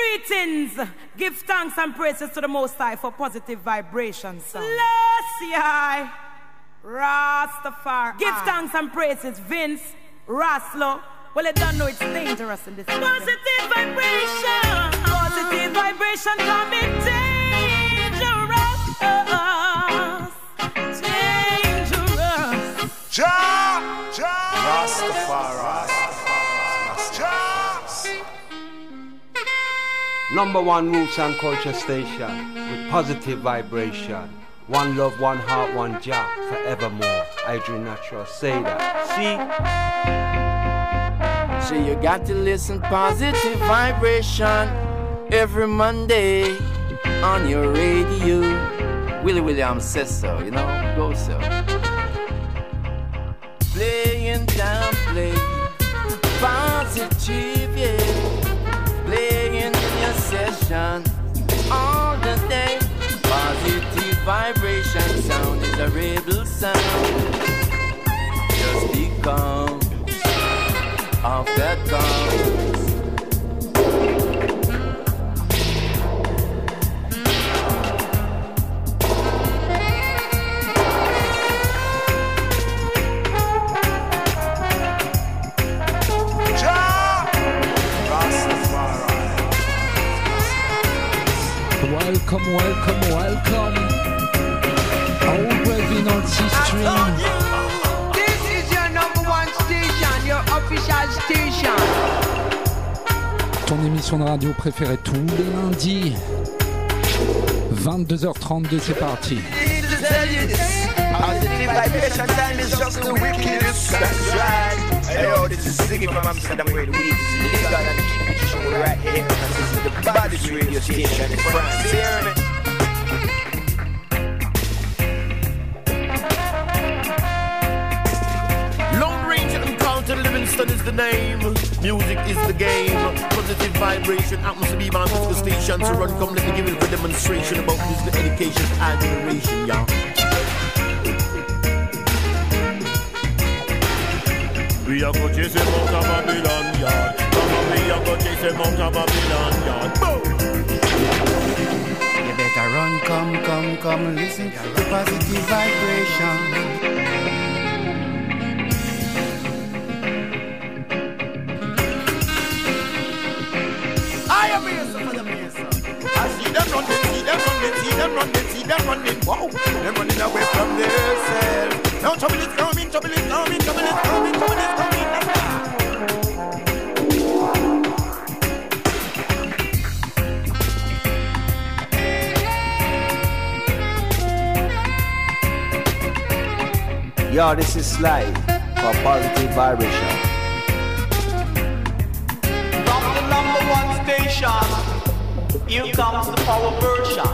Greetings. Give thanks and praises to the Most High for positive vibrations. Bless Rastafari. Give thanks and praises, Vince, Raslo. Well, you don't know it's dangerous in this. Positive vibration. Positive vibration coming dangerous. Dangerous. Rastafari. Number one roots and culture station with positive vibration. One love, one heart, one Jah, forevermore. Adrian Natural, say that. See? So you got to listen positive vibration every Monday on your radio. Willie Williams says so, you know, go so. Playing down, play positive, yeah. Playing in your session all the day. Positive vibration sound is a rebel sound. Just become of that comes. Welcome, welcome, welcome. Always in on C-Stream. This is your number one station, your official station. Ton émission de radio préférée tous les lundis. 22h32, c'est parti. Positive vibration time is just the wickedest. That's right. Hey yo, this is Ziggy from Amsterdam where the weed is legal and keep it show right here. This is the baddest radio station in France. Hear me? Lone Ranger and Carlton Livingston is the name. Music is the game. Positive vibration happens to be my musical station. So run, come, let me give you a demonstration about musical education and generation, y'all. We are go chase Mount of Babylon yard. We are go chase Mount of Babylon yard. Boom! You better run, come, listen to positive vibration. I am here, for the mason. I see them running, wow. Them running away from themselves. Now trouble is coming. Yo, this is Sly for positive vibration. From the number one station, here comes the power version.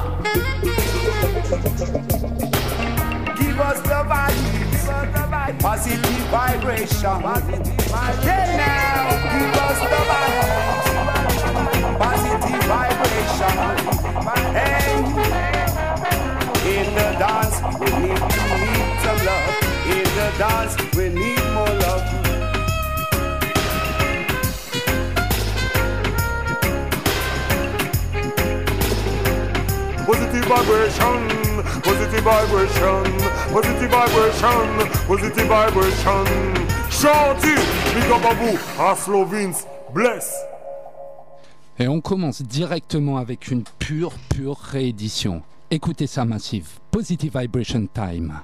Give us the vibes, positive vibration. Yeah, now, give us the vibes, positive vibration. Hey, in the dance, we need some love. In the dance, we need more love. Positive vibration, positive vibration, positive vibration, positive vibration. Chanty, big up à vous, Aslo Vince, bless. Et on commence directement avec une pure réédition. Écoutez ça, Massive. Positive Vibration Time.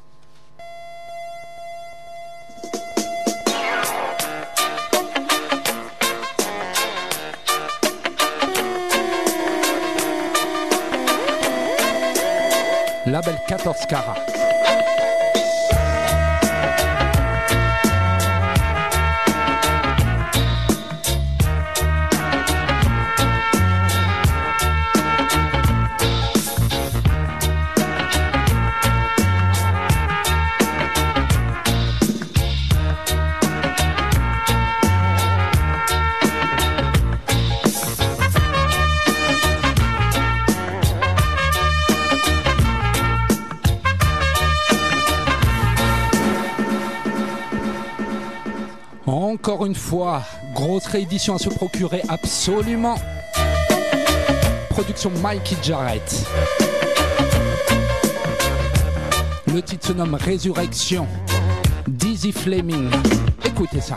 Label 14 carats. Encore une fois, grosse réédition à se procurer absolument. production Mikey Jarrett. Le titre se nomme Résurrection. Dizzy Fleming. Écoutez ça.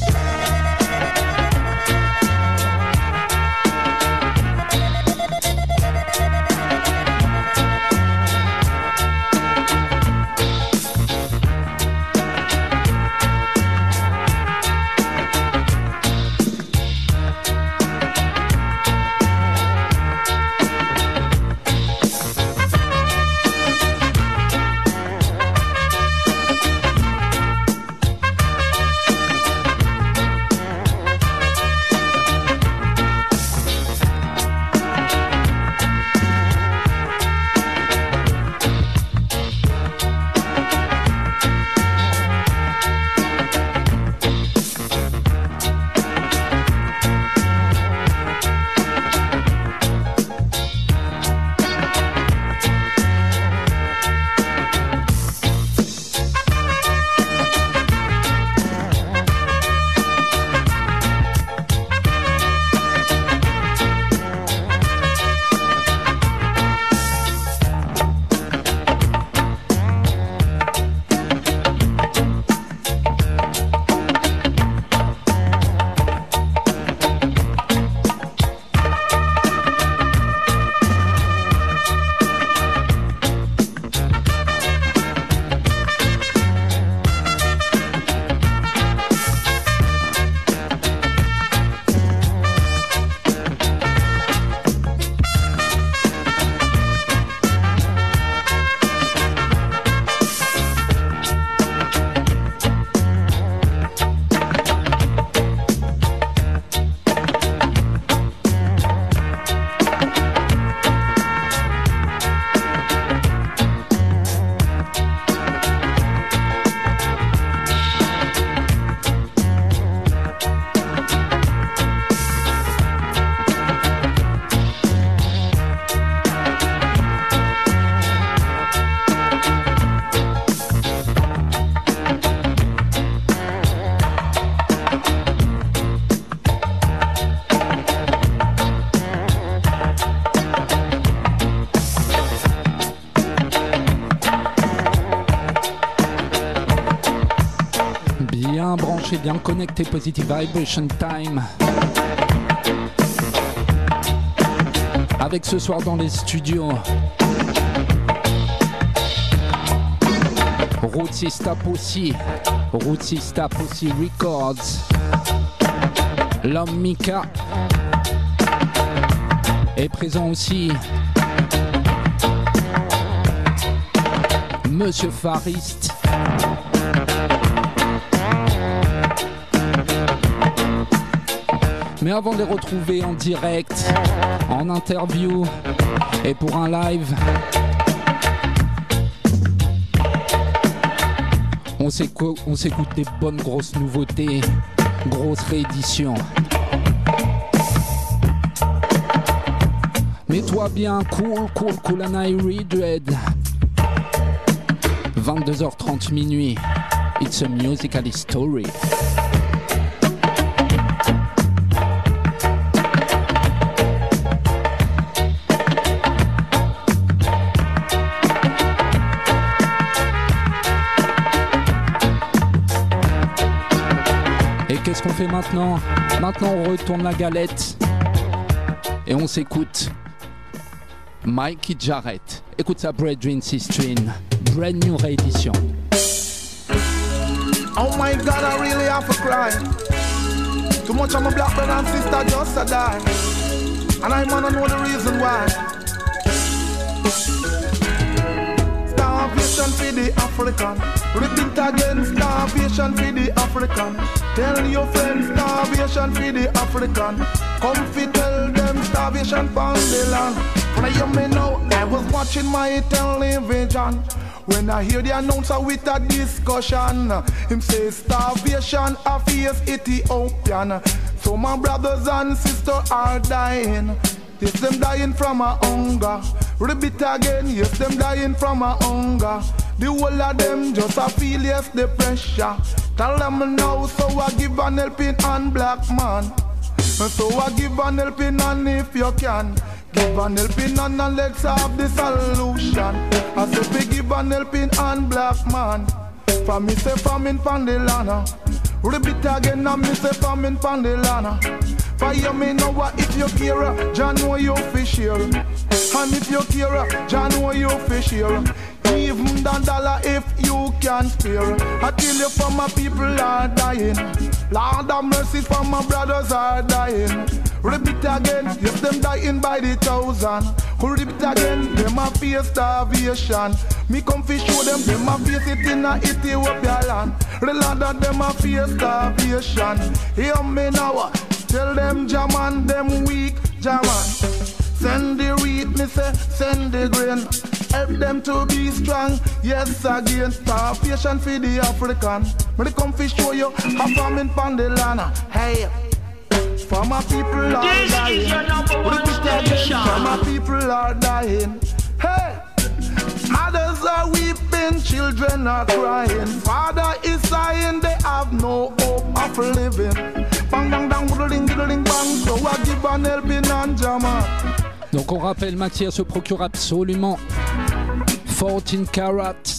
Bien connecté, Positive Vibration Time. Avec ce soir dans les studios Rootsista Pussy Records, l'homme Mika est présent aussi, Monsieur Farist. Mais avant de les retrouver en direct, en interview et pour un live, on s'écoute des bonnes grosses nouveautés, grosses rééditions. Mets-toi bien, cool and I Dread. 22h30 minuit. It's a musical story. Qu'est-ce qu'on fait maintenant? Maintenant on retourne la galette et on s'écoute Mikey Jarrett. Écoute ça, Brethren Sistine, brand new réédition. Oh my God, I really have to cry. Too much of my black brother and sister just a die, and I wanna know the reason why. Starvation for the African. Repeat again, starvation for the African. Tell your friends, starvation for the African. Come fi tell them starvation pound the land. When I hear me now, I was watching my television. When I hear the announcer with a discussion, him say starvation a face Ethiopian. So my brothers and sisters are dying. Yes, them dying from a hunger. Repeat again, yes, them dying from a hunger. The whole of them just a feel yes the pressure. Tell them now, so I give an helping hand, black man. So I give an helping hand if you can. Give an helping hand and let's have the solution. I say we give an helping hand, black man. For me say famine pan the land. Repeat again and me say famine pan the land. For you me know what if you care, John know you fish here. And if you care, John know you fish here. Even $1 if you can spare. I tell you for my people are dying. Lord have mercy for my brothers are dying. Repeat again, yes them dying by the thousand. Repeat again, them a face starvation. Me come fi show them a face it in a Ethiopia land. The land that them a face starvation. Hear me now, tell them Jaman, them weak Jaman. Send the wheat, me say, send the grain. Help them to be strong, yes again. Starvation for the African. Me come fi show you a famine pan the land. Hey, for my people are this dying. Is your number one station. For my people are dying. Hey, mothers are weeping, children are crying. Father is sighing, they have no hope of living. Bang bang bang, diddling diddling bang. So I give an helping hand, Jama. Donc on rappelle, Mathias se procure absolument 14 Carats.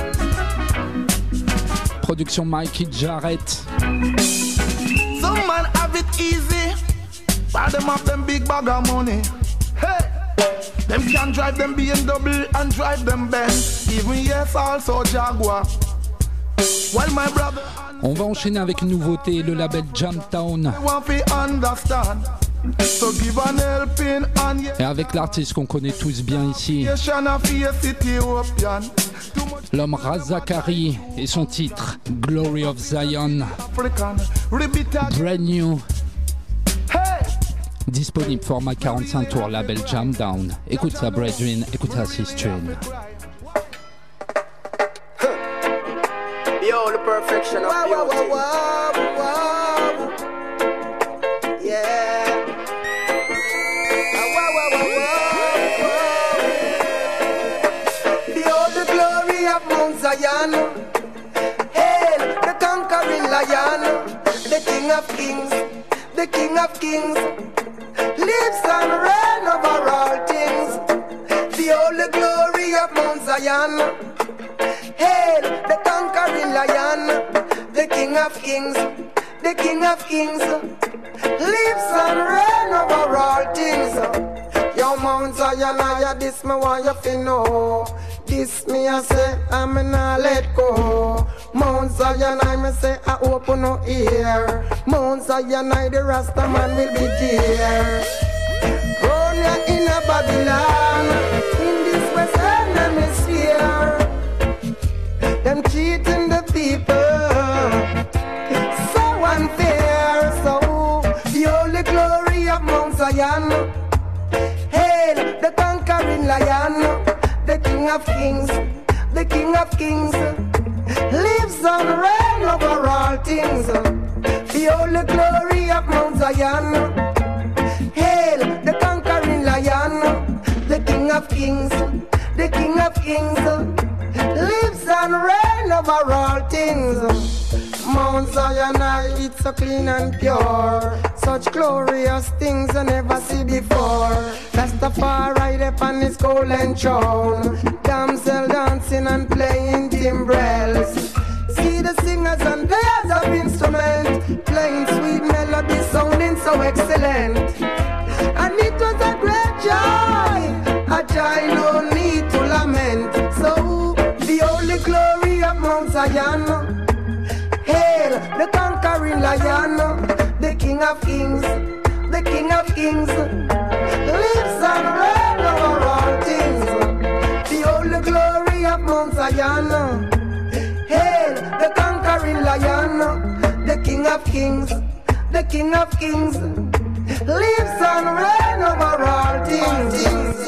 Production Mikey Jarrett. Some man have it easy, but them have them big bag of money. Hey, them can drive them BMW and drive them Benz. Even yes, also Jaguar. While my brother. On va enchaîner avec une nouveauté, le label Jamtown. Et avec l'artiste qu'on connaît tous bien ici, l'homme Razakari et son titre Glory of Zion, brand new, disponible format 45 tours, label Jamtown. Écoute ça Brethren, écoute ça Sistren. Yo, the perfection of beauty. Yeah. Behold the glory of Mount Zion. Hail the conquering lion. The King of Kings. The King of Kings. Lives and reigns over all things. Behold the glory of Mount Zion. Hail the conquering lion, the King of Kings, the King of Kings, lives and reigns over all things. Yo, Mount Zion, this me want you to know. This me I say, I'm not let go. Mount Zion, I me say, I open no ear. Mount Zion, the Rasta man will be there. Run ya in a Babylon, in this Western Hemisphere. Them cheating the people, so unfair. So the only glory of Mount Zion. Hail the conquering lion, the King of Kings, the King of Kings, lives and reigns over all things. The only glory of Mount Zion. Hail the conquering lion, the King of Kings, the King of Kings, lives and reigns over all things. Mount Zion, it's so clean and pure. Such glorious things I never see before. Rastafari upon his golden throne. Damsel dancing and playing timbrels. See the singers and players of instruments playing sweet melody, sounding so excellent. And it was a great joy, a joy no need to lament. So the only glory of Mount Zion. Hail the conquering lion, the King of Kings, the King of Kings, lives and reigns over all things. The only glory of Mount Zion. Hail the conquering lion, the King of Kings, the King of Kings, lives and reigns over all things.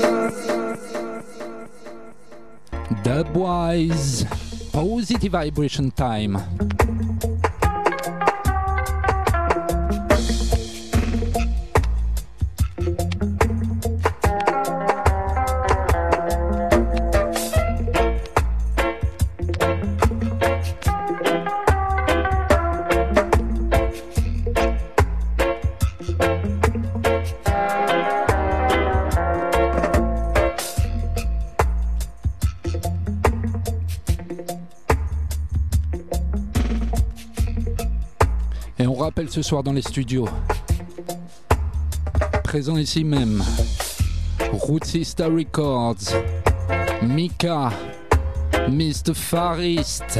Dubwise, Positive Vibration Time. rappelle ce soir dans les studios. Présent ici même. Rootista Records. Mika. Mr. Far East.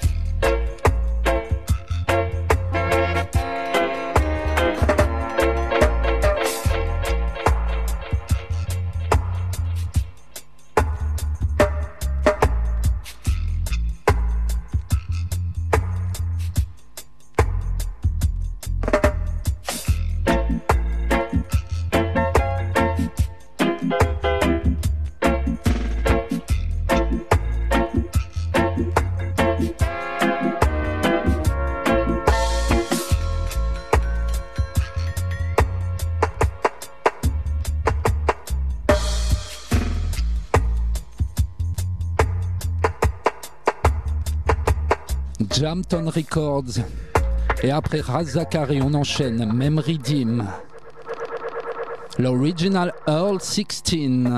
Jamton Records. Et après Razakari, on enchaîne. Même Redeem. L'original Earl 16.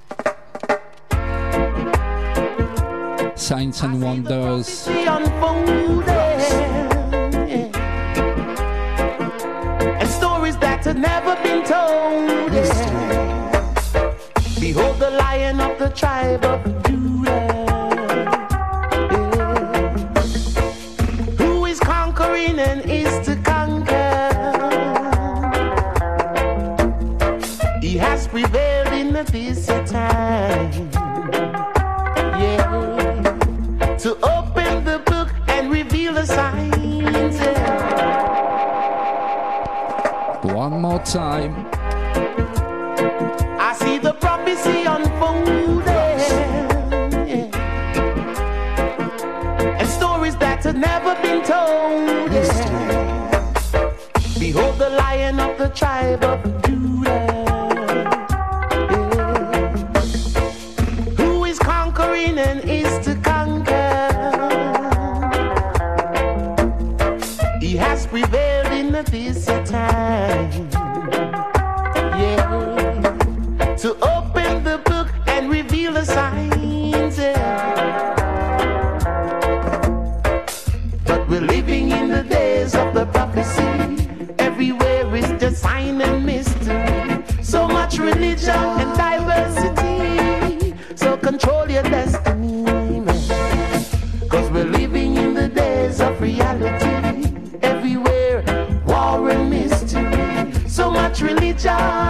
Signs and Wonders. And stories that had never been told. Behold the Lion of the tribe of Judah. And is to conquer. He has prevailed in this time. Yeah. To open the book and reveal the signs. One more time. I see the prophecy unfolding. Yeah. And stories that had never been told. Behold the Lion of the tribe of Judah, who is conquering and is to conquer. He has prevailed in this time. Yeah. To open the book and reveal the signs. But we're living in the days of the prophecy. Everywhere is just sign and mystery. So much religion and diversity. So control your destiny, man. Cause we're living in the days of reality. Everywhere, war and mystery. So much religion,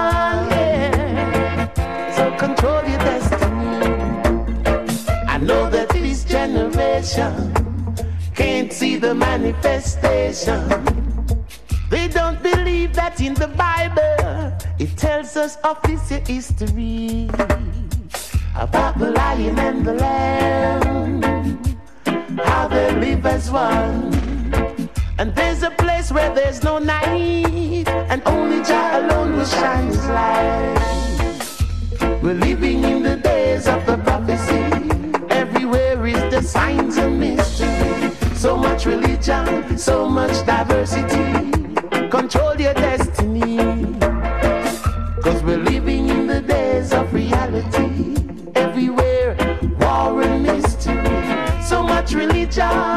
yeah. So control your destiny. I know that this generation can't see the manifestation. They don't believe that in the Bible it tells us of this history about the lion and the lamb, how they live as one. And there's a place where there's no night, and only Jah alone will shine his light. We're living in the days of the prophecy. Everywhere is the signs and mystery. So much religion, so much diversity. Control your destiny. Cause we're living in the days of reality. Everywhere, war and mystery. So much religion,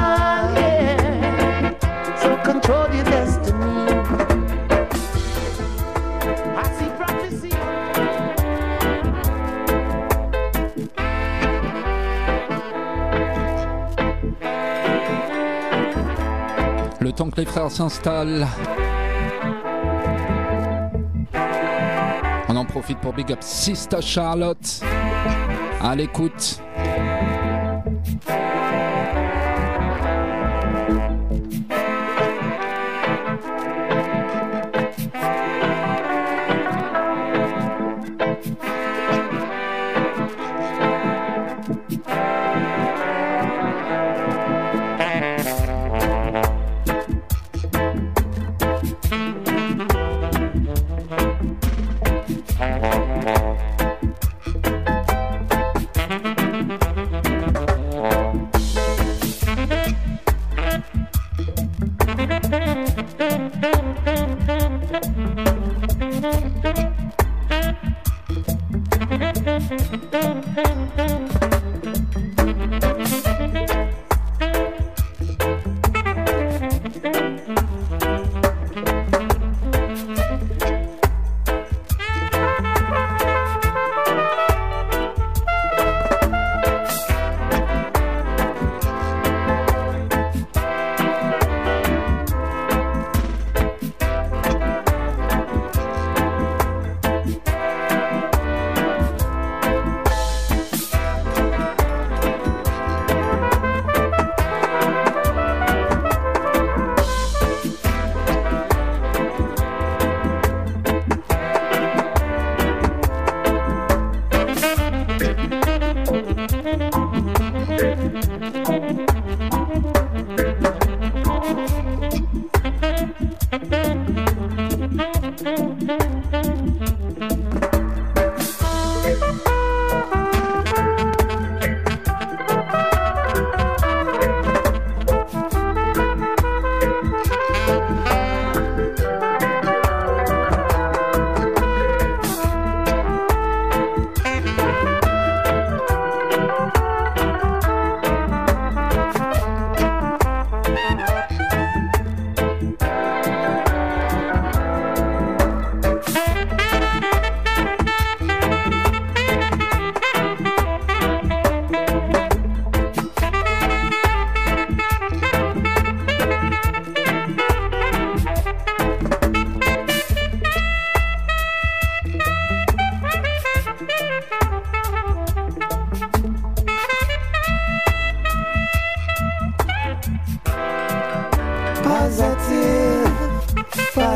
yeah. So control your destiny. I see prophecy. Le temps que les frères s'installent, on en profite pour big up Sister Charlotte à l'écoute.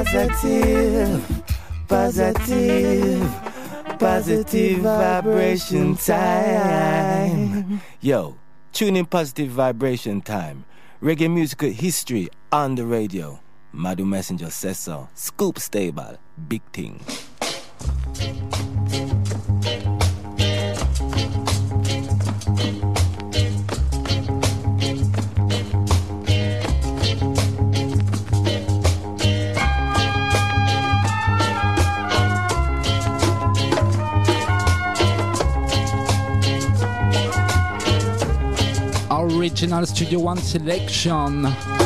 positive vibration time. Yo, tune in Positive Vibration Time. Reggae musical history on the radio. Madu Messenger says so. Scoop Stable, big thing. Original Studio One selection.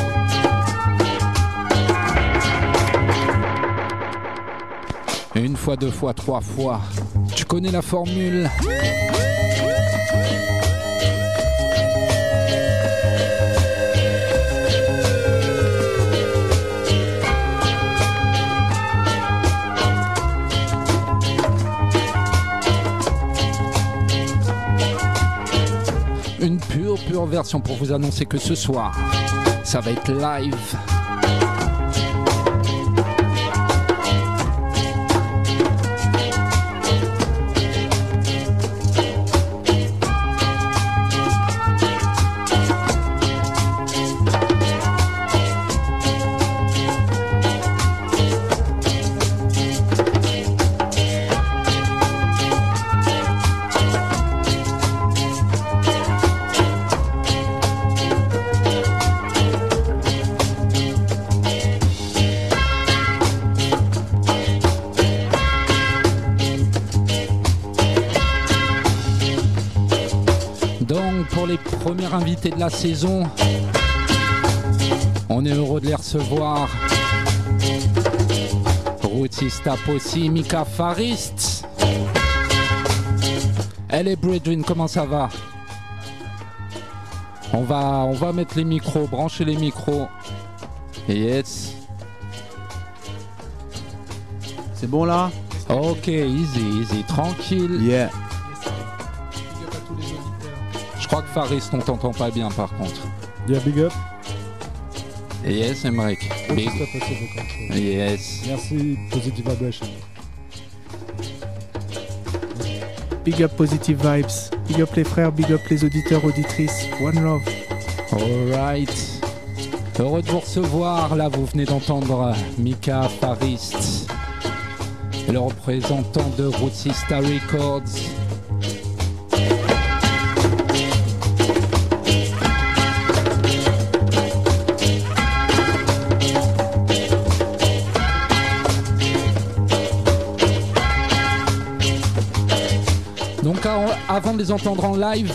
Une fois, deux fois, trois fois. Tu connais la formule. Une pure version pour vous annoncer que ce soir, ça va être live. Premier invité de la saison, on est heureux de les recevoir. Rootista Possi, Mika Farist. Elle est Brethren, comment ça va? On va mettre les micros, brancher les micros. Yes. C'est bon là? Ok, easy, tranquille. Yeah. Je crois que Faris, on t'entend pas bien par contre. Yeah, big up. Yes, Emmerich. Big. Yes. Merci, Positive Vibration. Big up Positive Vibes. Big up les frères, big up les auditeurs, auditrices. One love. Alright. Heureux de vous recevoir. Là, vous venez d'entendre Mika Farist, le représentant de Rootista Records. Donc avant de les entendre en live,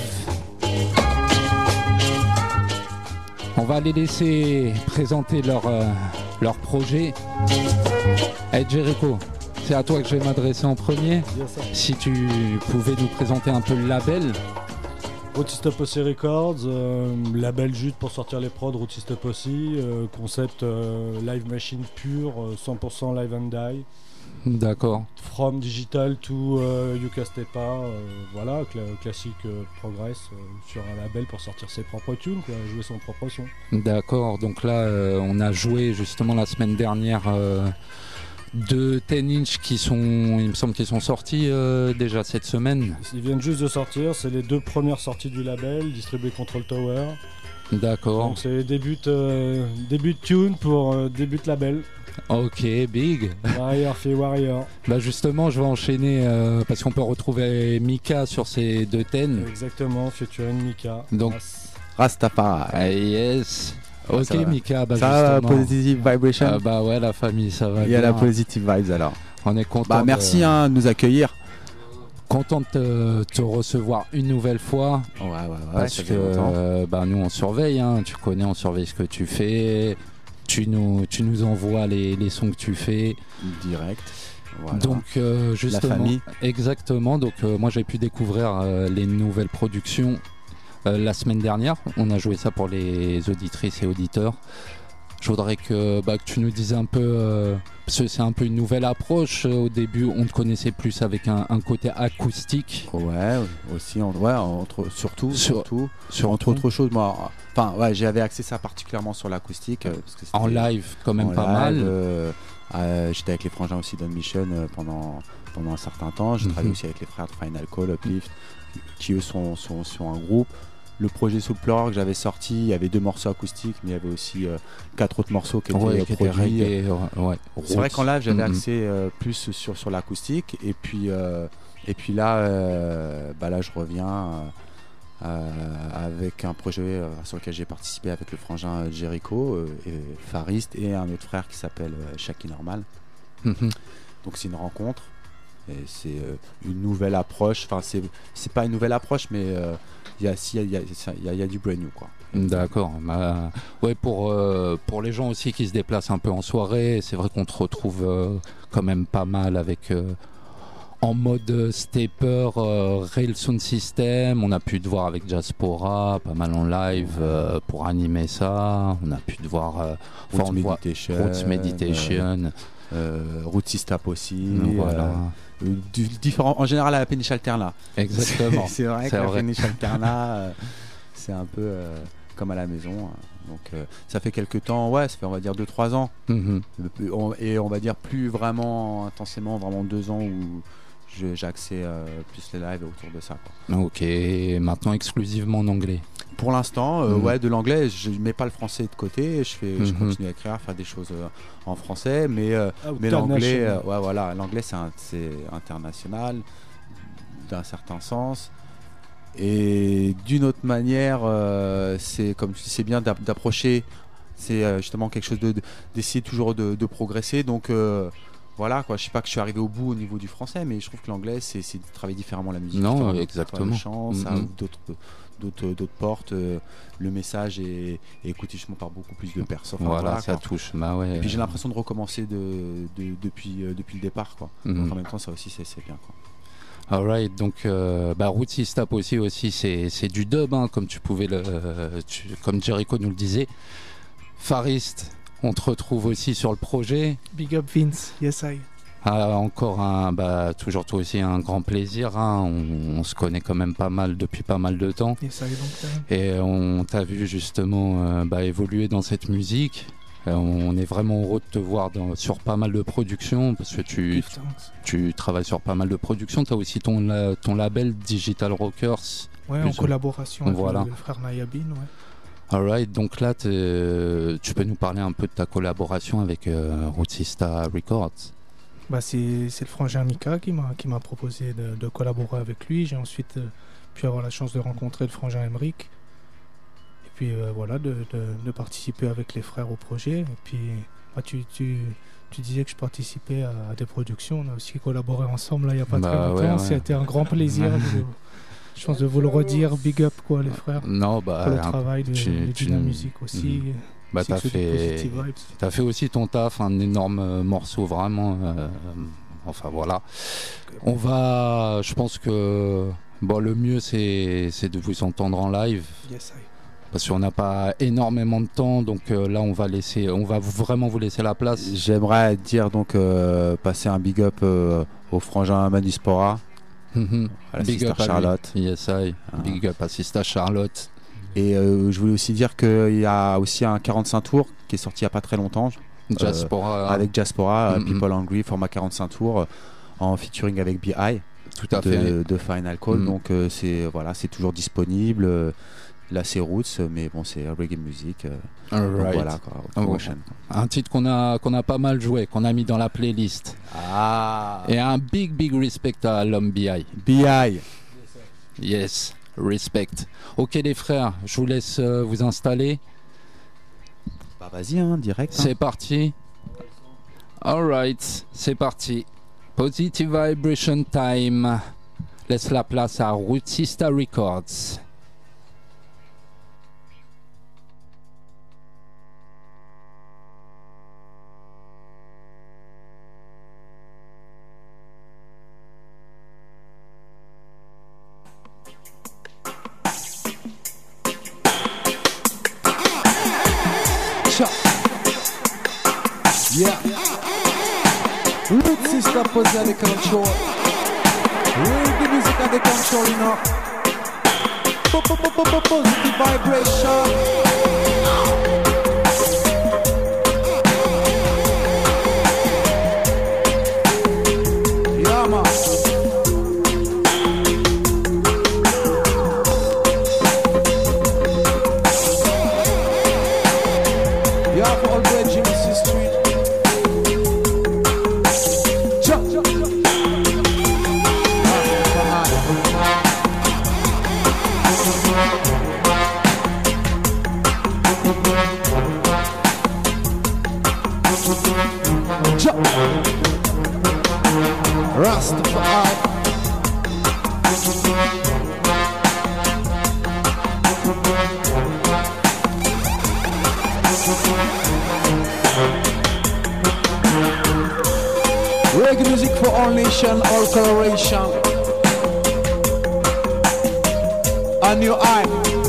on va les laisser présenter leur projet. Hey Jericho, c'est à toi que je vais m'adresser en premier. Si tu pouvais nous présenter un peu le label. Rootista Possi Records, label juste pour sortir les prods, Rootista Possi, concept live machine pure, 100% live and die. D'accord. From digital to Yuka Stepa, voilà, classique progress sur un label pour sortir ses propres tunes, quoi, jouer son propre son. D'accord, donc là on a joué justement la semaine dernière de 10 inch qui sont, il me semble qu'ils sont sortis déjà cette semaine. Ils viennent juste de sortir, c'est les deux premières sorties du label, distribué Control Tower. D'accord. Donc c'est début de tune pour début de label. Ok, big. Warrior fait Warrior. Bah justement, je vais enchaîner parce qu'on peut retrouver Mika sur ces deux thèmes. Exactement, featuring Mika. Donc Rastafari. Yes. Ok, ça Mika, bah ça justement. va, Positive Vibration. Bah ouais, la famille, ça va. Il y a bien. la Positive Vibes alors. On est content. Bah merci de nous accueillir. Content de te recevoir une nouvelle fois. Ouais, parce que bah nous on surveille, hein, tu connais, on surveille ce que tu fais. Tu nous envoies les sons que tu fais. Direct. Voilà. Donc justement, la famille. Exactement. Donc moi j'ai pu découvrir les nouvelles productions la semaine dernière. On a joué ça pour les auditrices et auditeurs. Je voudrais que tu nous dises un peu, parce que c'est un peu une nouvelle approche. Au début, on te connaissait plus avec un côté acoustique. Ouais, aussi, surtout, entre autres choses. Moi, j'avais axé ça particulièrement sur l'acoustique. En live, quand même pas mal. J'étais avec les frangins aussi d'On Mission pendant un certain temps. J'ai travaillé aussi avec les frères de Final Call, Uplift, qui eux sont un groupe. Le projet Soul Pleur que j'avais sorti, il y avait 2 morceaux acoustiques, mais il y avait aussi 4 autres morceaux qui étaient produits. C'est vrai qu'en live, j'avais axé plus sur l'acoustique. Et puis là, là, je reviens avec un projet sur lequel j'ai participé avec le frangin Jericho, et Farist, et un autre frère qui s'appelle Shaki Normal. Donc c'est une rencontre. Et c'est une nouvelle approche. Enfin, c'est pas une nouvelle approche, mais il y a du brand new, quoi. D'accord. Ouais, pour les gens aussi qui se déplacent un peu en soirée, c'est vrai qu'on te retrouve quand même pas mal avec en mode stepper, Rail Sound System. On a pu te voir avec Diaspora, pas mal en live pour animer ça. On a pu te voir Roots Meditation. Rootsista aussi. Voilà. Différents, en général à la péniche Alterna. Exactement. C'est vrai que la péniche Alterna, c'est un peu comme à la maison. Donc ça fait quelques temps, ça fait on va dire 2-3 ans. Et on va dire plus vraiment intensément, vraiment 2 ans où j'ai axé plus les lives autour de ça, quoi. Ok, maintenant exclusivement en anglais. Pour l'instant, de l'anglais, je mets pas le français de côté. Je continue à écrire, à faire des choses en français, mais l'anglais, l'anglais c'est international d'un certain sens. Et d'une autre manière, c'est comme tu dis, c'est bien d'approcher. C'est justement quelque chose d'essayer toujours de progresser. Donc voilà, quoi. Je sais pas que je suis arrivé au bout au niveau du français, mais je trouve que l'anglais, c'est de travailler différemment la musique. Non, exactement. Le chant, ça ouvre d'autres portes. Le message est écouté justement par beaucoup plus de personnes. Voilà, ça touche. Et puis j'ai l'impression de recommencer depuis le départ, quoi. Donc en même temps, ça aussi, c'est bien, quoi. Alright, donc Rootsista aussi c'est du dub, hein, comme tu pouvais comme Jericho nous le disait. Farist, on te retrouve aussi sur le projet. Big up Vince, yes I. Encore toujours toi aussi un grand plaisir, hein. On se connaît quand même pas mal depuis pas mal de temps. Yes I, donc, et on t'a vu justement évoluer dans cette musique. On est vraiment heureux de te voir sur pas mal de productions, parce que tu travailles sur pas mal de productions. Tu as aussi ton label Digital Rockers. Ouais, en collaboration avec le frère Nayabin. Ouais. Alright, donc là, tu peux nous parler un peu de ta collaboration avec Rootsista Records. C'est le frangin Mika qui m'a proposé de collaborer avec lui. J'ai ensuite pu avoir la chance de rencontrer le frangin Emric. Et puis de participer avec les frères au projet. Et puis tu disais que je participais à des productions. On a aussi collaboré ensemble là, il n'y a pas très longtemps. C'était un grand plaisir. Je pense de vous le redire. Big up, quoi, les frères. Non, pour le travail de la musique aussi. T'as fait aussi ton taf, un énorme morceau vraiment. Enfin voilà. Je pense que le mieux c'est de vous entendre en live. Yes, parce qu'on n'a pas énormément de temps, donc là on va vraiment vous laisser la place. J'aimerais dire donc passer un big up au frangin Manuspora, à la big sister up Charlotte. Yes, big up à sister Charlotte. Et je voulais aussi dire qu'il y a aussi un 45 tours qui est sorti il n'y a pas très longtemps. Avec Diaspora, People Hungry, format 45 tours, en featuring avec B.I. Tout à fait. De Final Call. Donc c'est toujours disponible. Là c'est Roots, mais bon c'est reggae music. Right. Voilà quoi. Un titre qu'on a pas mal joué, qu'on a mis dans la playlist. Et un big respect à l'homme B.I. B.I. Yes, respect. Ok les frères, je vous laisse vous installer. Vas-y, direct. C'est parti. Alright, c'est parti. Positive Vibration Time. Laisse la place à Rootsista Records. Yeah. Rootsista posé à des contrôles. Reggae music à des contrôles, you know. Positive vibration. coloration, all coloration. A new eye.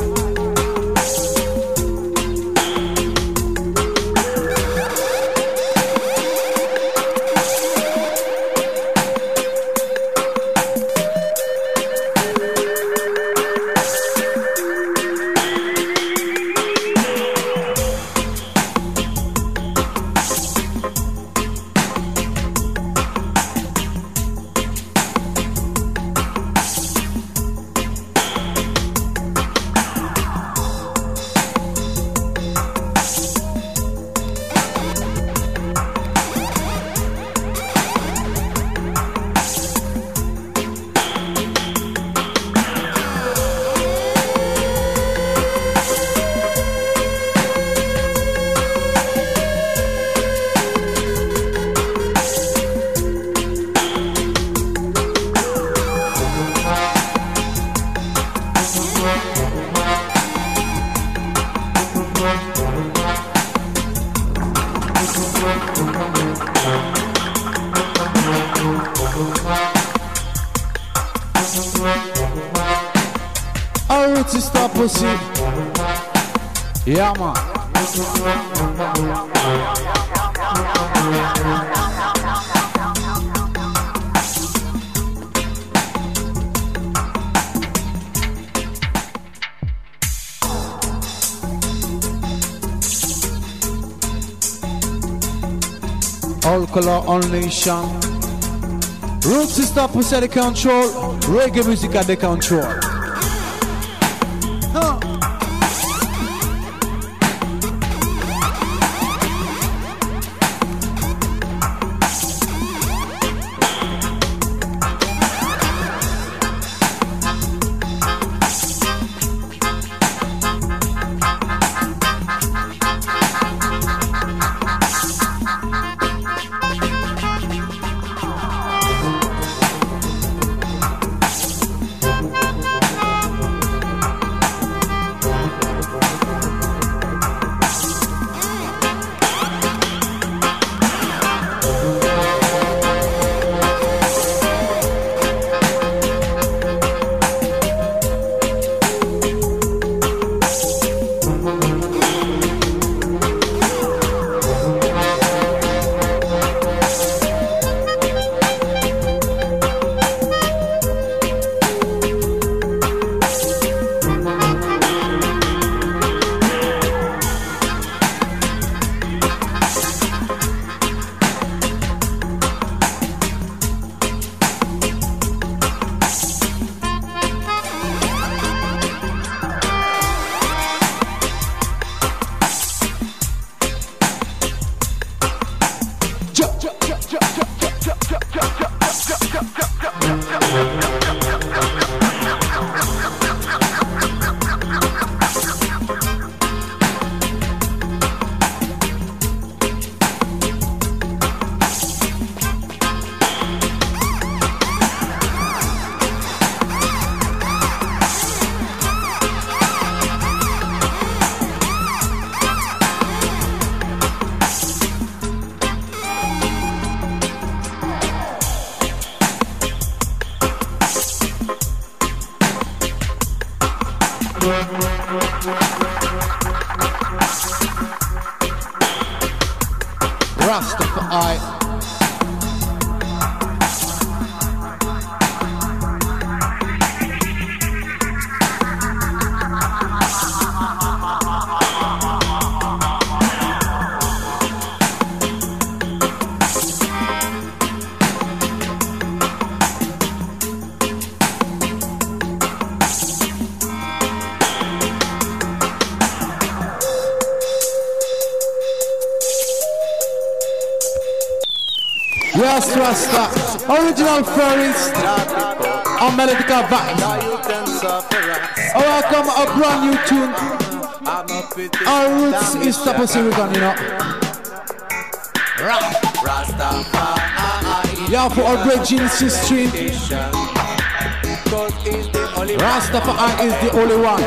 Yeah, man. All color, all nation. Roots is stop pussy at the control. Reggae music at the control. Rastafari. Yes, Rasta, original furries on melodical vibes. Oh, welcome a brand new tune. Our roots is Tapo Sirigan, you know. Yeah, for our great Genesis history. Rastafari is the only one.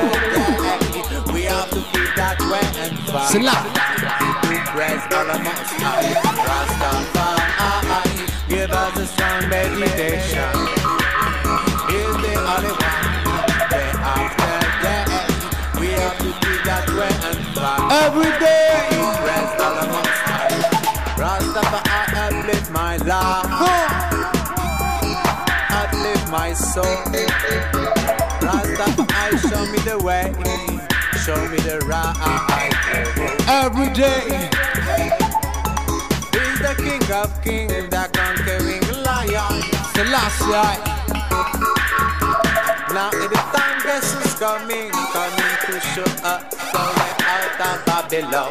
Salah. Give us the strong strong meditation. Is the only one. Day after day, we have to do that way and fight. Every day, press all amongst time. Rastafari uplift my life, uplift my soul. Rastafari show me the way, show me the right. Every day. He's the King of Kings, the conquering lion. Selassie. Now the time guess is coming to show up the way out of Babylon.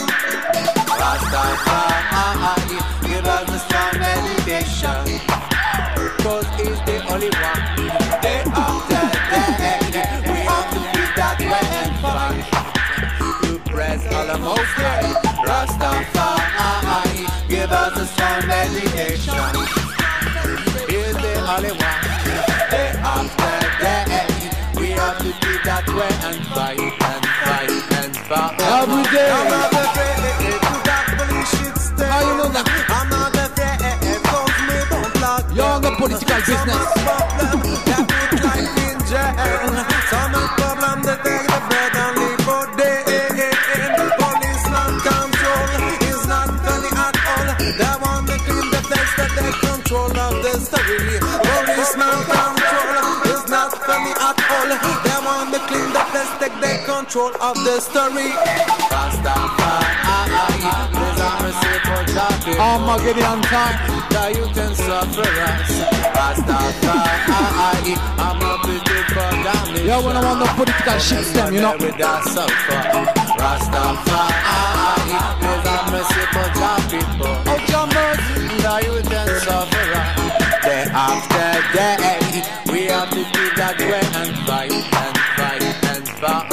Rastafari, give us a strong meditation, 'cause he's the only one. Day after day, we have to be that way and fight. To press all the most high. Rastafari, give us a strong meditation. He's the only one. Day after day, we have to be that way and fight and fight and fight. Every day. I'm not afraid to that bullshit stay. How you know that? I'm not afraid cause me don't block. You're on the political business. That look like in jail. Some problem they take the bread and live for day. Police not control, it's not funny at all. They want to clean the place that they control of the story. Police not control, it's not funny at all. They want to clean the place that they control of the story. Armageddon time. That you can suffer us. Rastafari, I'm a pretty for damage. Yeah, when I'm on the political shit stem, you know. Rastafari, there's a mercy for your people. Oh, your mercy. That you can suffer us. Day after day, we have to do that way and fight and fight and fight.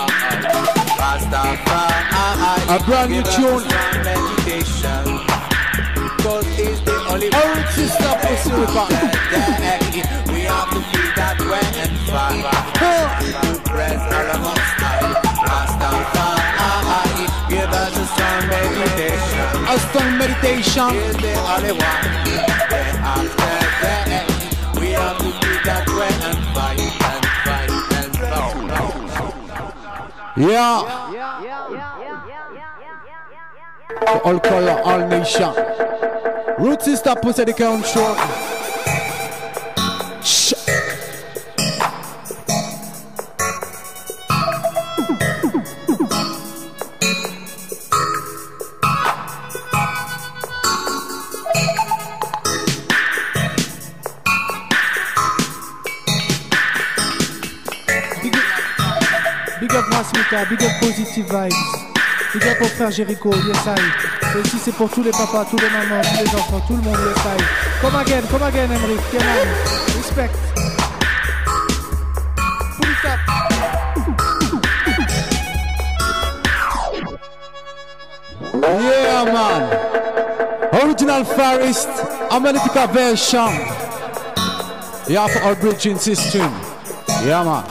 Rastafari, a brand new tune. Meditation. 'Cause he's the only one. Oh, sister, pussy record. We have to be that way and fight. To press all amongst time. Rastafari, give us a strong meditation. A strong meditation. He's the only one. Day after day, we have to be that way and fight and fight and fight. Yeah. For all color, all nation. Root sister pussy the control. Big up Rasmika, big up Positive Vibes. Big up au frère Jericho, yes I. Et aussi c'est pour tous les papas, tous les mamans, tous les enfants, tout le monde, yes I. Come again, Emric, come on. Respect. Pull it up. Yeah, man. Original Forest, America version. Yeah, for our bridging system. Yeah, man.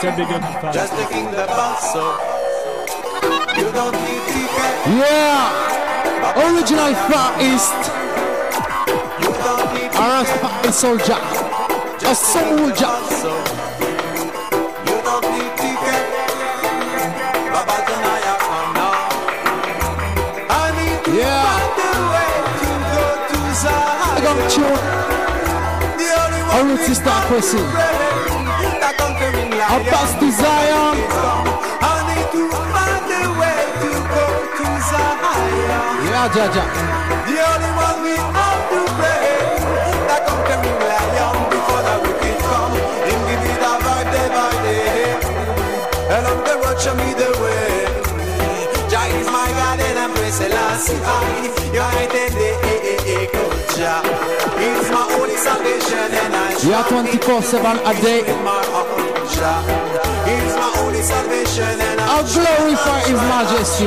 Marcel Big Up. Just taking the bus, so you don't need ticket. Yeah, original Far East. You don't need ticket. Far East soldier, a soldier. You don't need ticket. Baba Janaya, come now. I need to find the way to go to Zion. I got you. I want to start pressing. I'll pass to Zion. I need to find a way to go to Zion. Yeah, Jaja. The only one we have to pray, that conquering lion before the wicked come. Him give me the vibe day by day, and on the road show me the way. Jah is my God and I'm praising Selassie I. You're right in the Jah. It's my only salvation and I. Yeah, 24/7 a day. It's my only salvation and I'll glorify His Majesty. I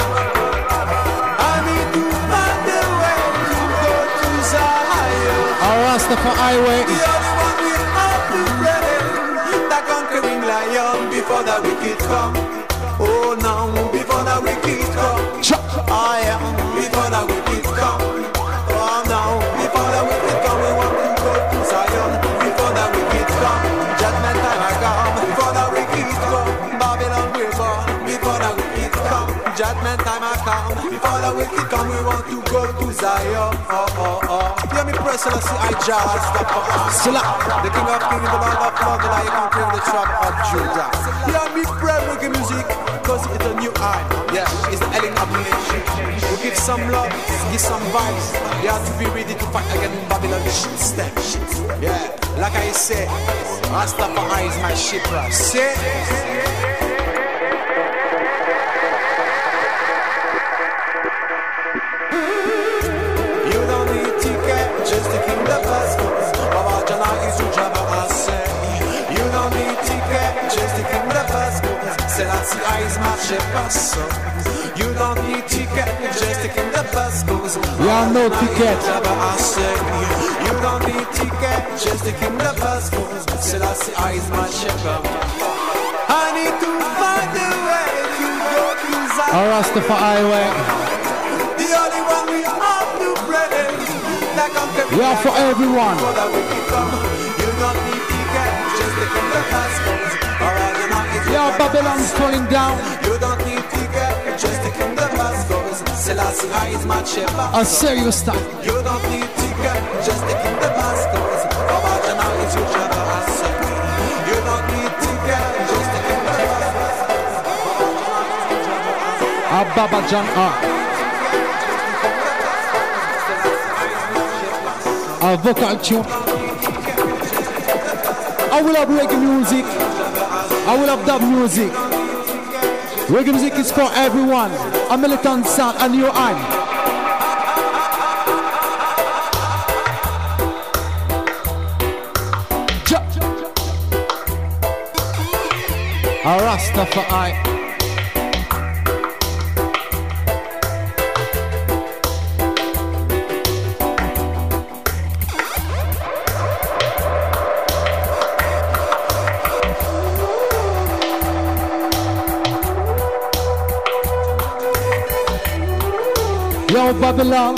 need to find the way to go to Zion. Our Rastafari highway. The only one we have to pray, the conquering lion before the wicked come. Oh no, before the wicked come. I am before the wicked come. Oh no, before the wicked come, we want to go to Zion. Before the wicked come, judgment time I come. Before the wicked come, Babylon will burn. Before the wicked come, judgment time I come. Before the wicked come, we want to go to Zion. Hear me press and I see I jazz. The king of kings, the lord of lords, the lion conquering the tribe of Judah. Hear me pray reggae music, cause it's a new eye. Yeah, it's the Ellen of the nation. We give some love, give some vibes. You have to be ready to fight against Babylon step. Yeah, like I said, Rastafari is my shipwreck. Say. You don't need ticket, just to keep the bus. Baba Jana is your job, I say. You don't need ticket, just to keep the bus. Selassie I is my shepherd, so you don't need ticket, just to keep the bus goes. Yeah, no ticket. I say, you don't need ticket, just to keep the bus goes. Selassie I is my shepherd. I need to find a way to go to Zion. Our Rastafari highway. The only one we have to pray. Yeah, for everyone. You don't need ticket, just to keep the bus goes. Yeah, Babylon's falling down. You don't need ticket, just to keep the bus goes. Selassie I is my shepherd. A serious time. You don't need ticket, just to keep the bus goes. Baba Jana is your shepherd, I say. You don't need ticket, just to keep the bus goes. Baba Jana. A vocal tune. I will have reggae music. I will have dub music. Reggae music is for everyone. A militant sound, a new eye. A Rastafari. Yo, Babylon.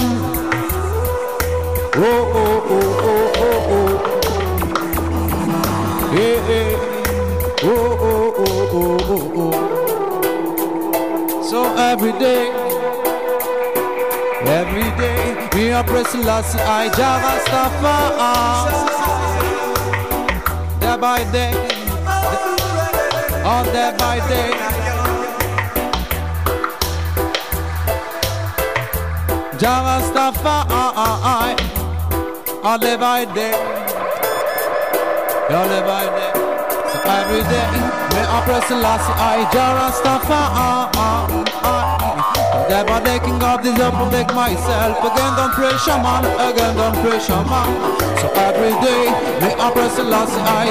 Oh, oh, oh, oh, oh, oh. Yeah, yeah. Oh, oh, oh, oh, oh, oh. So every day, we are pressing last I Rastafari. Day by day, all day by day. Rastafari, all day by day, all day by day. So every day, me a pressing last I Rastafari. Day by day, king of this up, protect myself. Again, don't pressure man, again, don't pressure man. So every day, me a pressing last I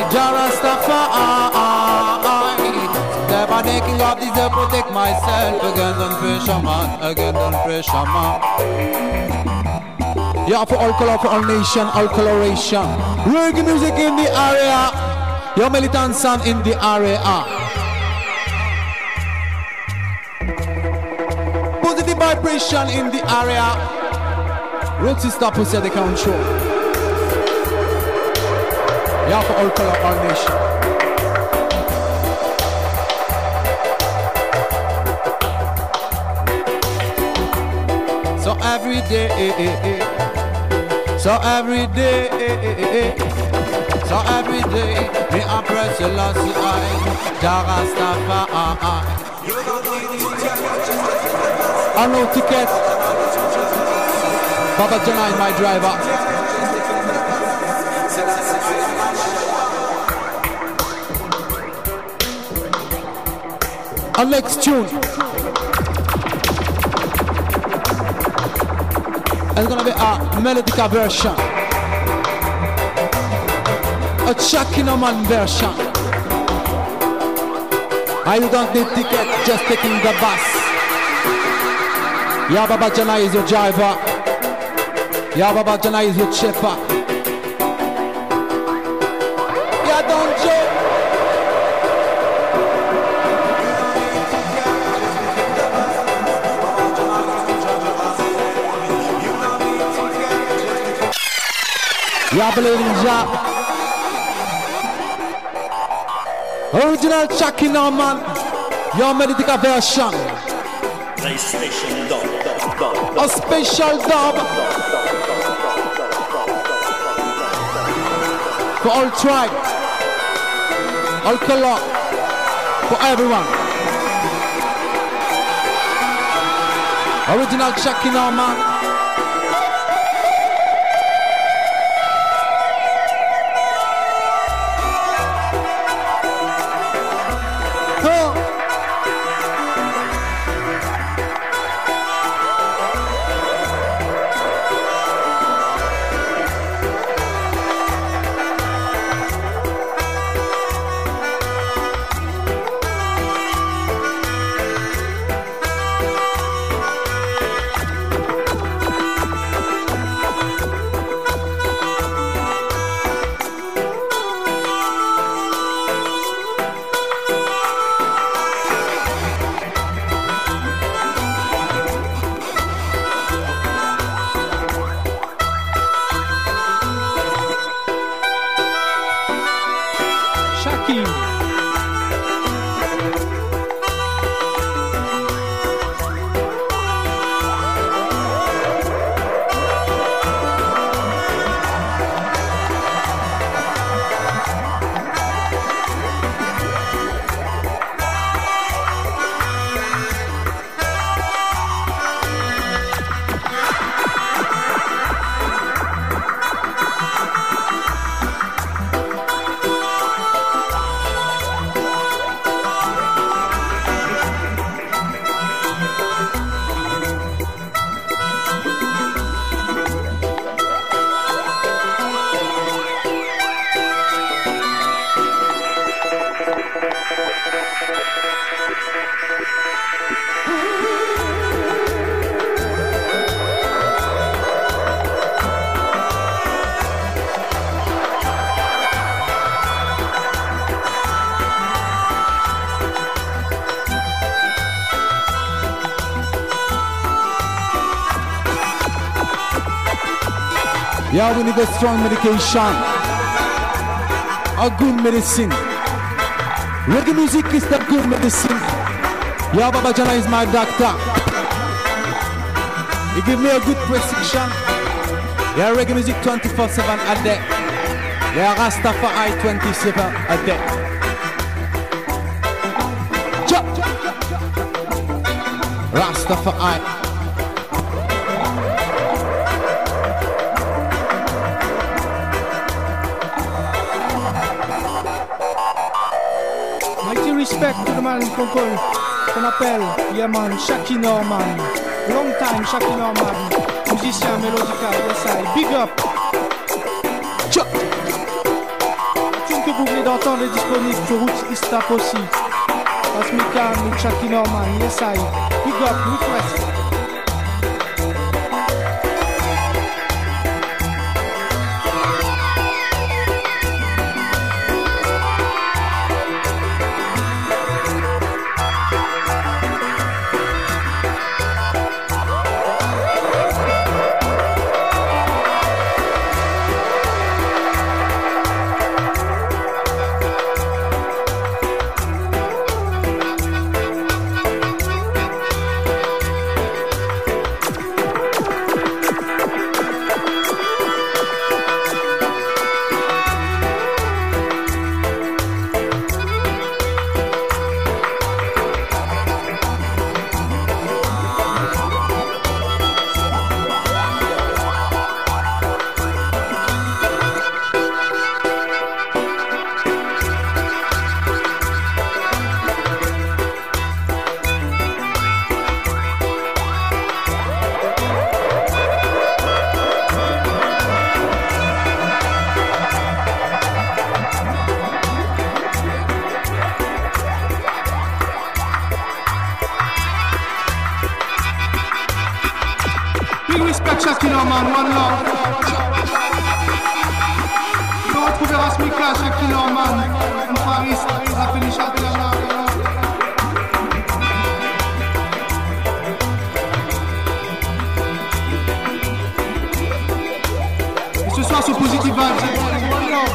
Rastafari. Day by day, king of this up, protect myself. Again, don't pressure man, again, don't pressure man. Yeah, for all color, for all nation, all coloration. Reggae music in the area. Your militant son in the area. Positive vibration in the area. Road sister pussy the control. Yeah, for all color, all nation. So every day, so every day, so every day, me I press the last eye, Jarastafari. I no ticket. Baba Jana is my driver. Our next tune is gonna be a melodic version, a Chakinoman version. And you don't need ticket, just taking the bus. Yeah, Baba Jana is your driver. Yeah, Baba Jana is your chipper. Yeah, don't joke. Yeah, believe in Jah. Original Chucky Norman. Your medical version. A special dub. For all tribe. All color. For everyone. Original Chucky Norman. Yeah, we need a strong medication, a good medicine. Reggae music is the good medicine. Yeah, Baba Jana is my doctor. He give me a good prescription. Yeah, reggae music 24/7 a day. Yeah, Rastafari 27 a day. Rastafari. Respect to the man qu'on appelle Yaman, Chucky Norman. Long time Chucky Norman, musicien mélodical, yes I. Big up. La tune que vous venez d'entendre est disponible sur Roots Istap aussi. Asmika ou Chucky Norman, yes I. Big up, request. Big respect Shaky Norman, one love. Je peux retrouver Rasmika, Shaky Norman, en Paris, la Félicia Bellana. Et ce soir, ce Positive Vibes, one love.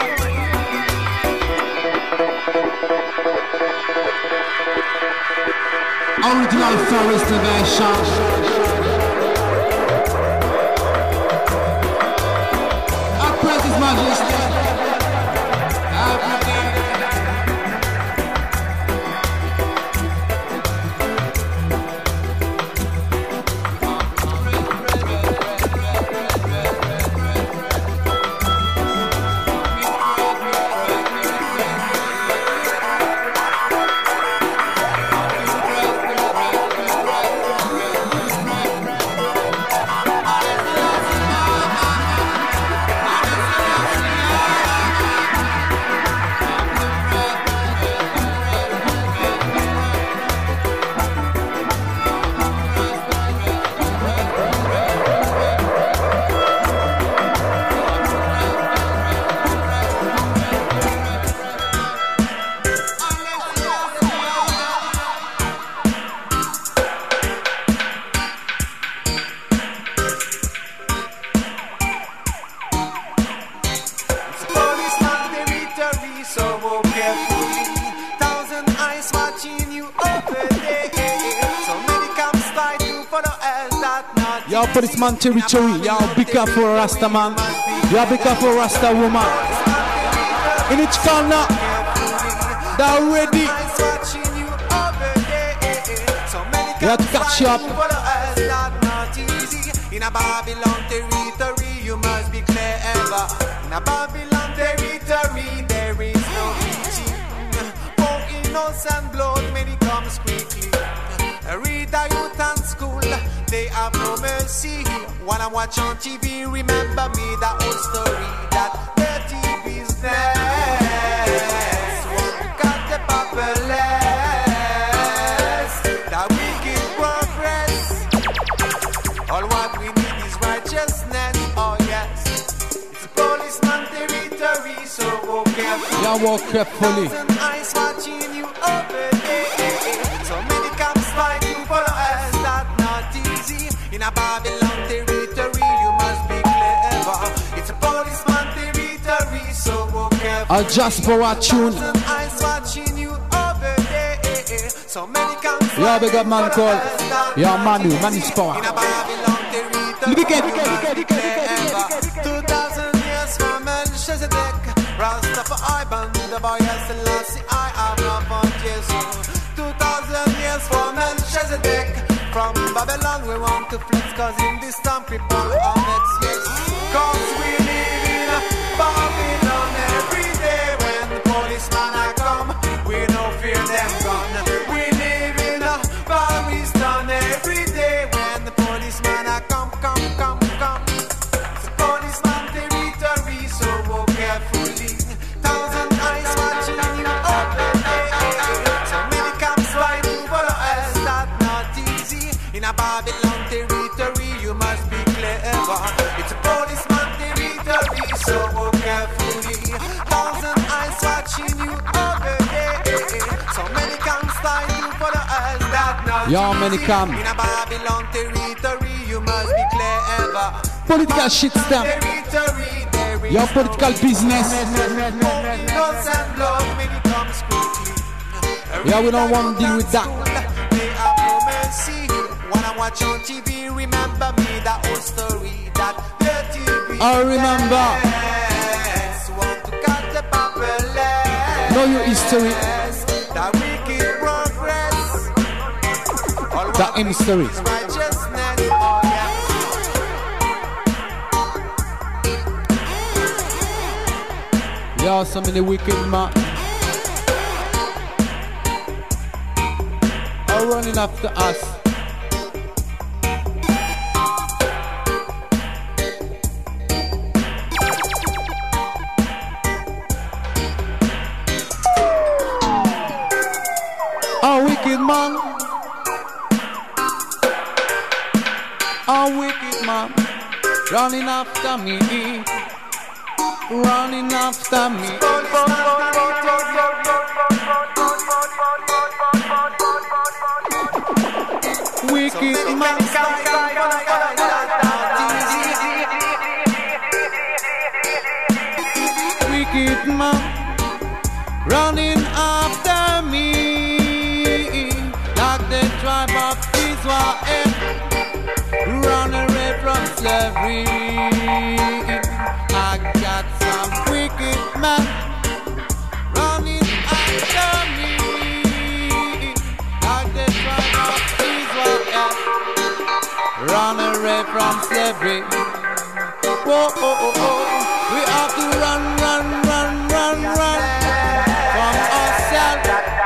Original Forest version. I praise His Majesty. Y'all policeman territory, y'all big up for Rasta man, y'all big up for Rasta woman. In each corner, they're ready. You have to catch up. In a Babylon territory, you must be clever. In a Babylon territory, there is no teaching. For innocent blood, many comes quickly. Read the youth and school, they have no mercy. Wanna watch on TV, remember me, the old story, that dirty business. What got the populace, the wicked progress. All what we need is righteousness, oh yes. It's a policeman territory, so walk carefully. Y'all walk carefully. Thousand eyes watching you over there. So many cops fight you for us, that's not easy. In a Babylon territory, you must be clever. It's a policeman territory, so walk carefully. Just for a tune. Thousand eyes watching you over there. So many cops fight Y'all big up man called, y'all Manu Power. in a Babylon territory, you must be clever. 2,000 years from Melchizedek, Rastafari band, the boy has the last, I have no fun, Jesus. 2,000 years for Melchizedek. From Babylon we want to flex, cause in this time people are next, yes. Cause we live in Babylon every day. When the policeman I come, we no fear them gun. We live in Babylon every day. When the policeman I come, come. It's a policeman territory, so walk carefully. Thousand eyes watching you over there. So many cops fight you for us, that's not easy. In a Babylon territory, you must be clever. It's a policeman territory, so walk carefully. Thousand eyes watching you over there. So many cops fight you for us, that's not Y'all easy. many come. In a Babylon territory, you must be clever. Political shit stuff. Your political business. Yeah, we don't want to deal with that. Wanna watch on TV, remember me, that old story, that dirty I remember. want to cut the populace. Know your history. That wicked progress. All That in history. righteousness, oh yeah. Y'all so many wicked man. Are running after us. A wicked man. A wicked man running after me, running after me. Wicked man, wicked man running after me, like the tribe of Israel, run away from slavery. I got some wicked man running after me, like the tribe of Israel, run away from slavery. Whoa, oh, oh, oh. We have to run from ourselves.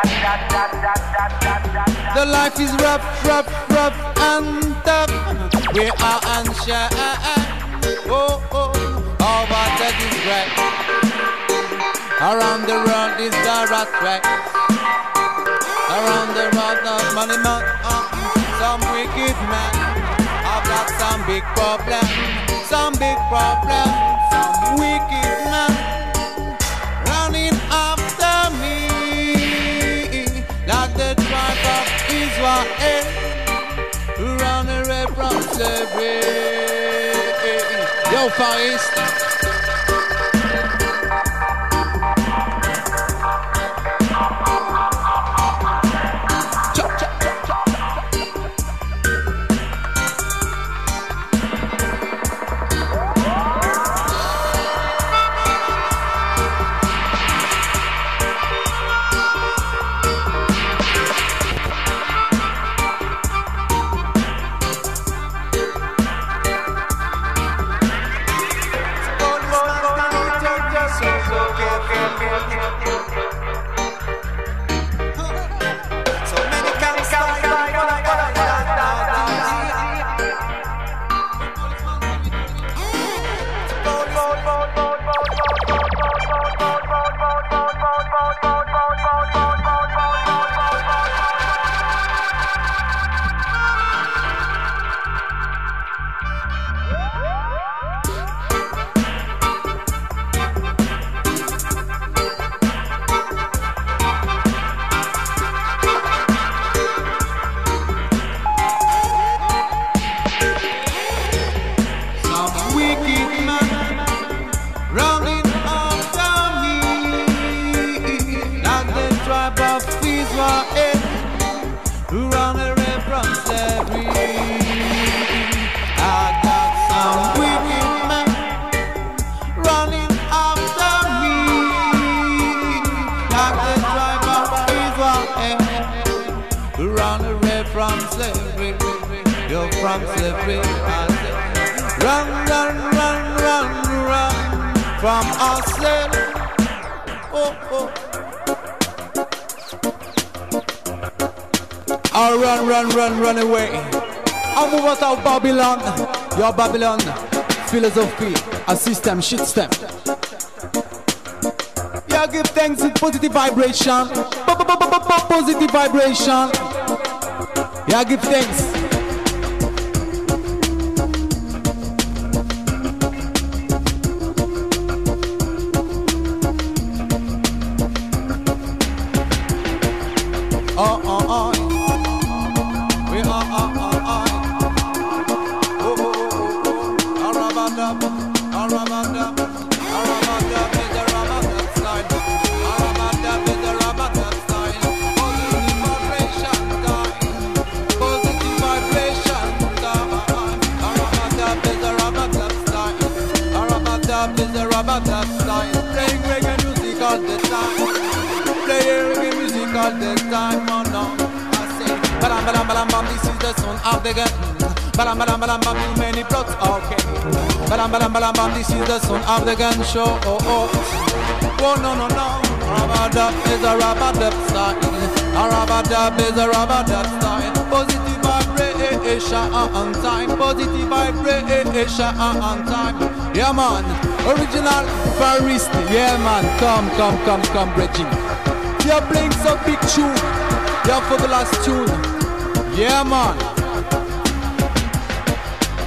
The life is rough and tough. We are unsure. Oh, oh, oh, but that is right. Around the world is the rat race. Around the world, the money mouth. Some wicked man have got some big problem. Some big problem. Some wicked man running after me, like the tribe of Israel, who run away from slavery. Yo, Far East. From ourselves, oh, oh. I'll run away. I'll move out of Babylon. Your Babylon, philosophy, a system, shit stem. Yeah, give thanks with positive vibration. Positive vibration. Yeah, give thanks. This is the sound of the gun. Balam balam balam bam, too many plots. Okay. Balam balam balam bam, this is the sound of the gun show. Oh oh. Oh no no no. Rabadab is a rabadab style. A rabadab is a rabadab style. Positive vibration on time. Positive vibration on time. Yeah man. Original Far East. Yeah man. Come, Bridging. You're playing some big tune. You're for the last tune. Yeah man.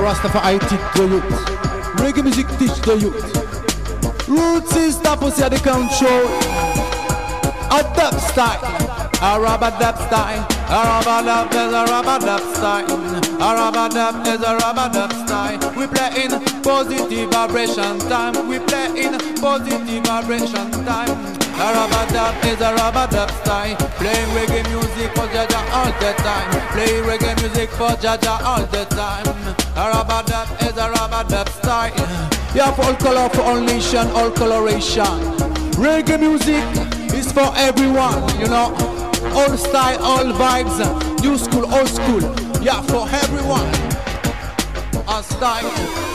Rastafari teach the youth. Reggae music teach the youth. Roots is the pussy at the control. A dub style, a rubber dub style. A rubber dub is a rubber dub style. A rubber dub is a rubber dub style. We play in positive vibration time. We play in positive vibration time. A rubber dub is a rubber dub style. Playing reggae music for Jaja all the time. Playing reggae music for Jaja all the time. A rubber dub is a rubber dub style. Yeah, for all color, for all nation, all coloration. Reggae music is for everyone, you know. All style, all vibes, new school, old school. Yeah, for everyone. All style.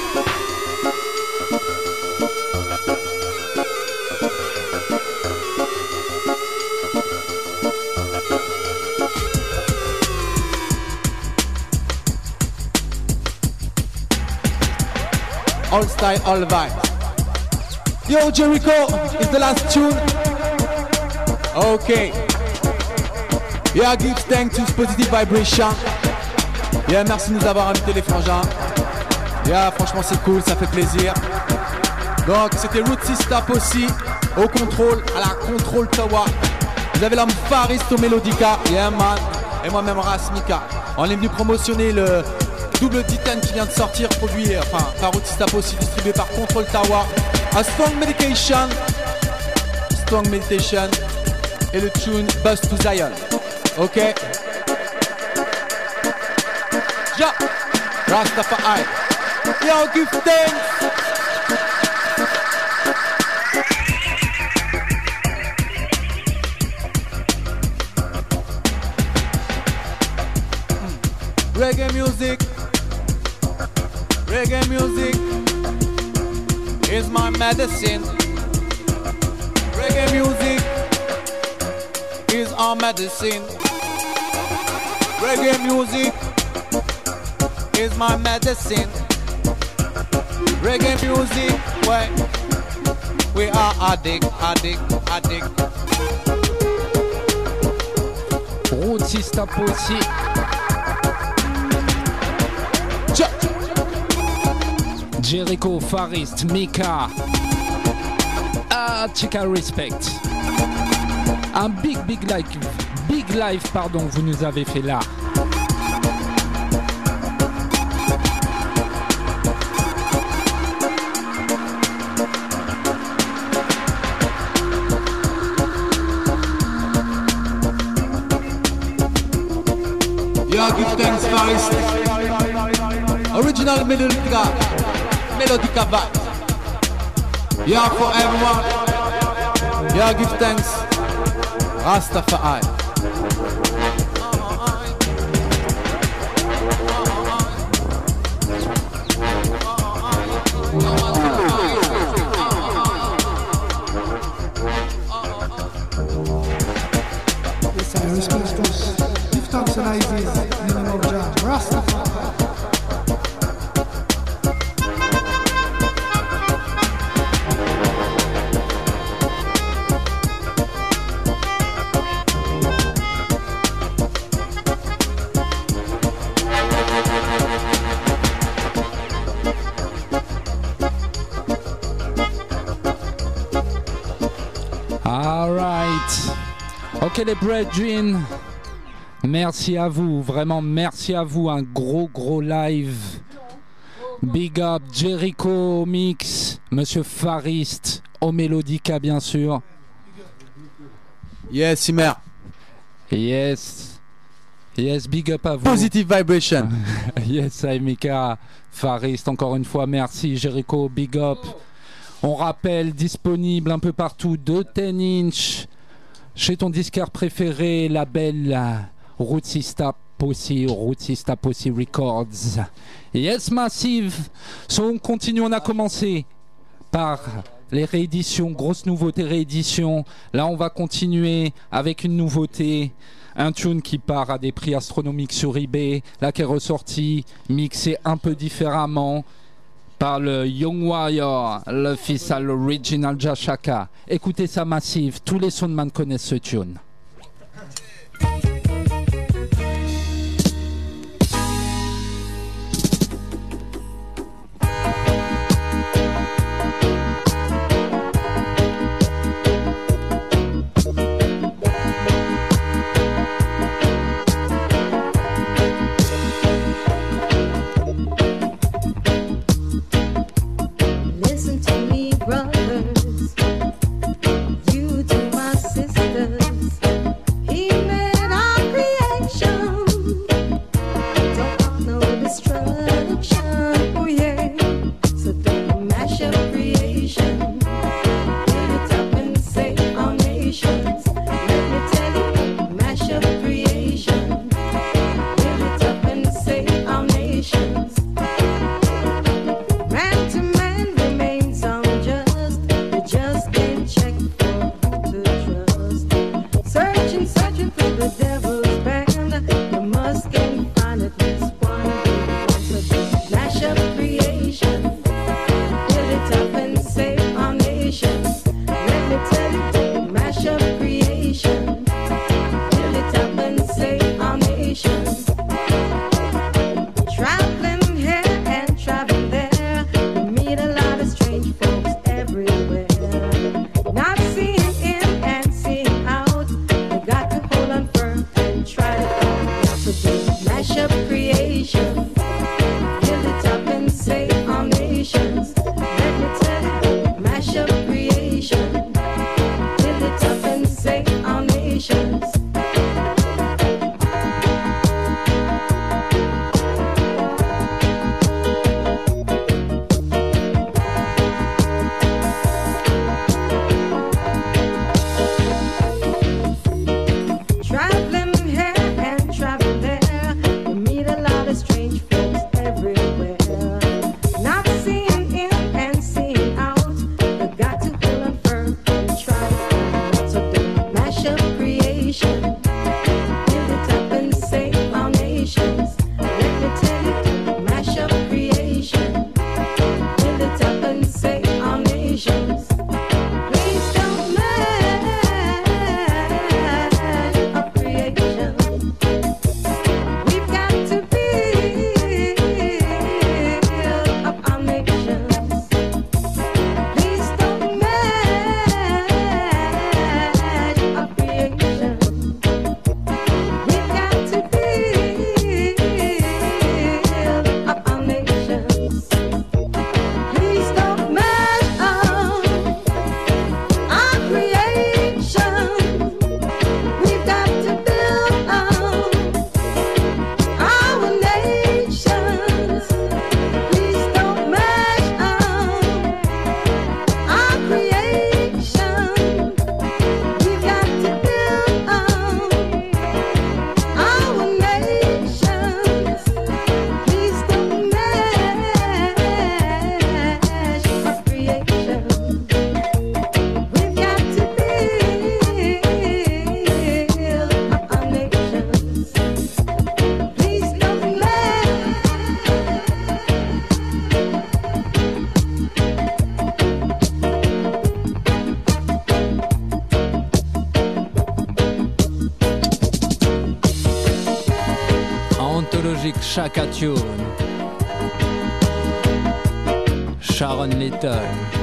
All style, all vibes. Yo, Jericho is the last tune. Okay. Yeah, give thanks to Positive Vibration. Yeah, merci de nous avoir invités les frangins. Yeah, franchement c'est cool, ça fait plaisir. Donc c'était Root Sista aussi au contrôle, à la contrôle tower. Vous avez l'homme Faris au Melodica, yeah man. Et moi-même Rasmika. On est venu promotionner le double D10 qui vient de sortir, produit par Root Sista aussi, distribué par Control Tower. A Strong Meditation. Strong Meditation. Et le tune Buzz to Zion. Ok. Ja. Rastafari. Yo, give thanks. Reggae music. Reggae music is my medicine. Reggae music is our medicine. Reggae music is my medicine. Reggae music, we are addict. Root Sista Pussy. Jericho, Farist, Mika. Chica Respect. Un big live, pardon, vous nous avez fait là. Yeah, give thanks, Faris. Original Melodica vibe. Yeah, for everyone. Yeah, give thanks. Rastafari. Yes, Cyrus Christus. Give thanks and praises in the name of Jah. Rastafari. Ok les brethren, merci à vous, vraiment merci à vous, un gros live. Big up Jericho Mix, Monsieur Farist, au Melodica bien sûr. Yes Simer. Yes, big up à vous. Positive Vibration. Yes Mika, Farist, encore une fois merci Jericho, big up. On rappelle, disponible un peu partout, de 10 inch. Chez ton disquaire préféré, label Root Sista Pussy Records. Yes, Massive. So, on continue, on a commencé par les rééditions, grosse nouveauté réédition. Là, on va continuer avec une nouveauté. Un tune qui part à des prix astronomiques sur eBay. Là, qui est ressorti, mixé un peu différemment par le Young Warrior, l'official original Jashaka. Écoutez ça Massive, tous les soundman connaissent ce tune. Chaka Tune, Sharon Little,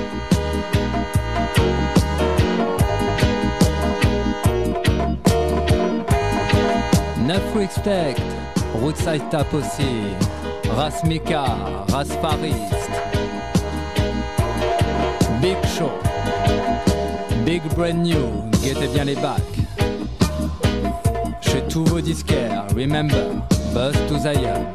Neuf Respect, Rootside Tapossi, Ras Mika, Ras Farist, Big Show, Big Brand New, guettez bien les bacs. Chez tous vos disquaires, remember, Buzz to Zion.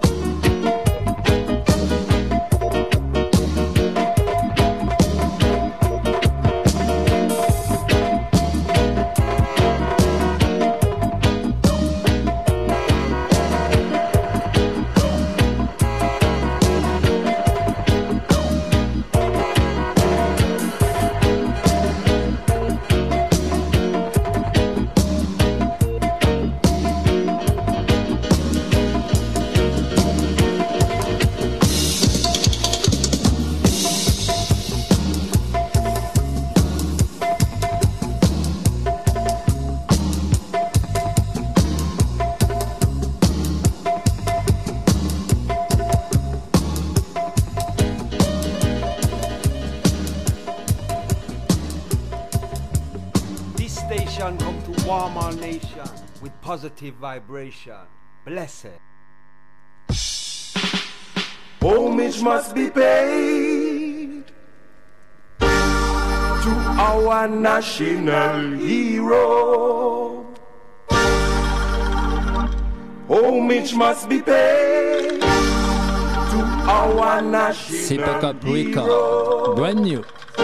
Positive vibration, blessed. Homage must be paid to our national hero. Homage must be paid to our national Sip Up Record, hero. brand new.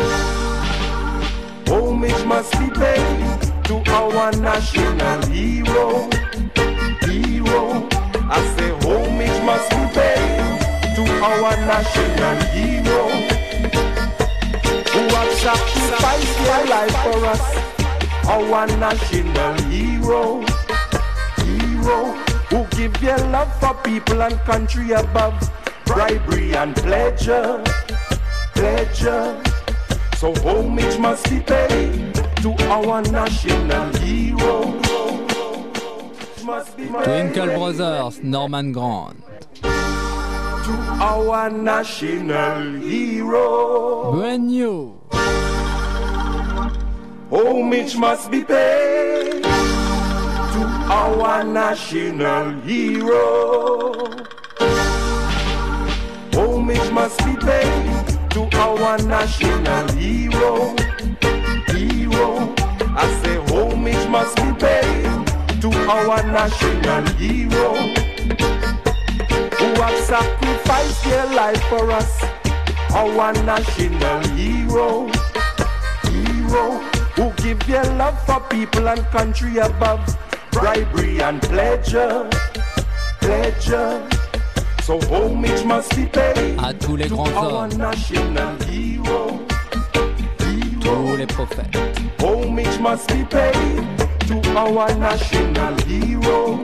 Homage must be paid to our national hero. Hero. I say homage must be paid to our national hero, who have sacrificed their life for us. Our national hero. Hero. Who give their love for people and country above bribery and pleasure. Pleasure. So homage must be paid to our national hero. Must be Twinkle Brothers, Norman Grant. To our national hero. Brand new. Homage must be paid to our national hero. Homage must be paid to our national hero. Hero. I say homage must be paid to our national hero, who have sacrificed their life for us. Our national hero. Hero. Who give their love for people and country above bribery and pleasure. Pleasure. So homage must be paid à tous les to grands our hommes, national hero. tous les prophètes. Homage must be paid to our national hero.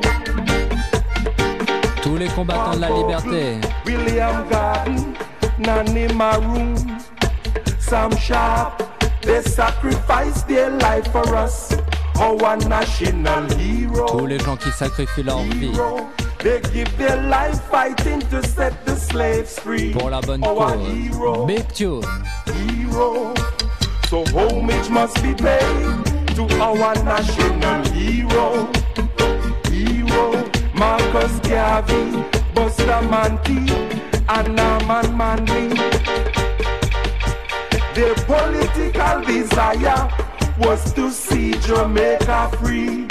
Tous les combattants de la liberté. William Garden, Nani Maroon, Sam Sharp, they sacrificed their life for us. Our national hero. Tous les gens qui sacrifient leur vie They give their life fighting to set the slaves free. pour la bonne Our cause. hero. Big tune. Hero. So homage must be paid to our national hero. Hero. Marcus Garvey, Bustamante, and Norman Manley. Their political desire was to see Jamaica free.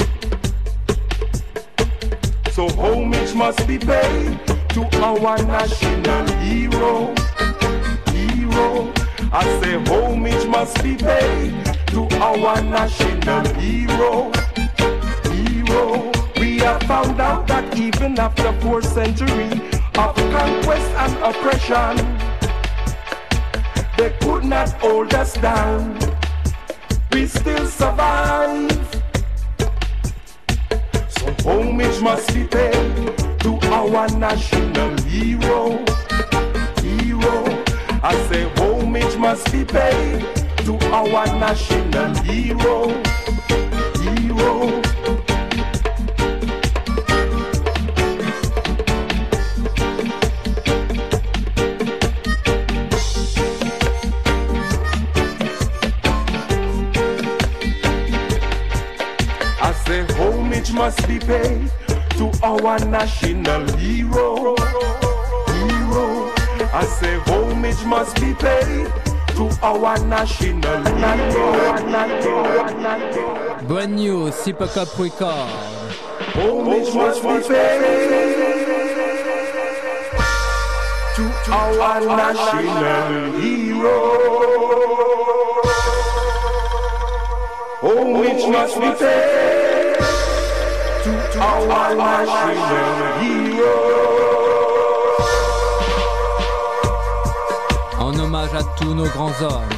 So homage must be paid to our national hero. Hero. I say homage must be paid to our national hero. Hero. We have found out that even after 4 centuries of conquest and oppression, they could not hold us down. We still survive. So homage must be paid to our national hero. Hero. I say homage must be paid to our national hero. Hero. I say homage must be paid to our national hero. Hero. I say homage must be paid to our national hero. Brand new, Sip Up Record. Homage must be paid to our national hero. Homage must be paid to our national hero. En hommage à tous nos grands hommes.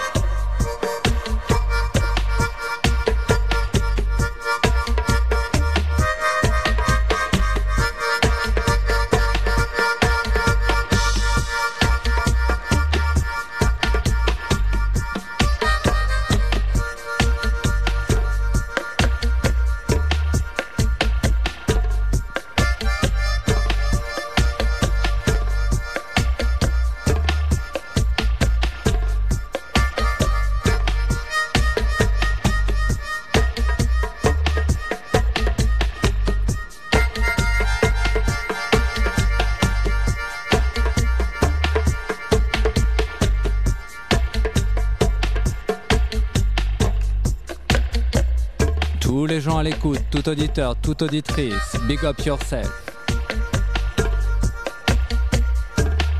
Tous les gens à l'écoute, tout auditeur, toute auditrice, big up yourself.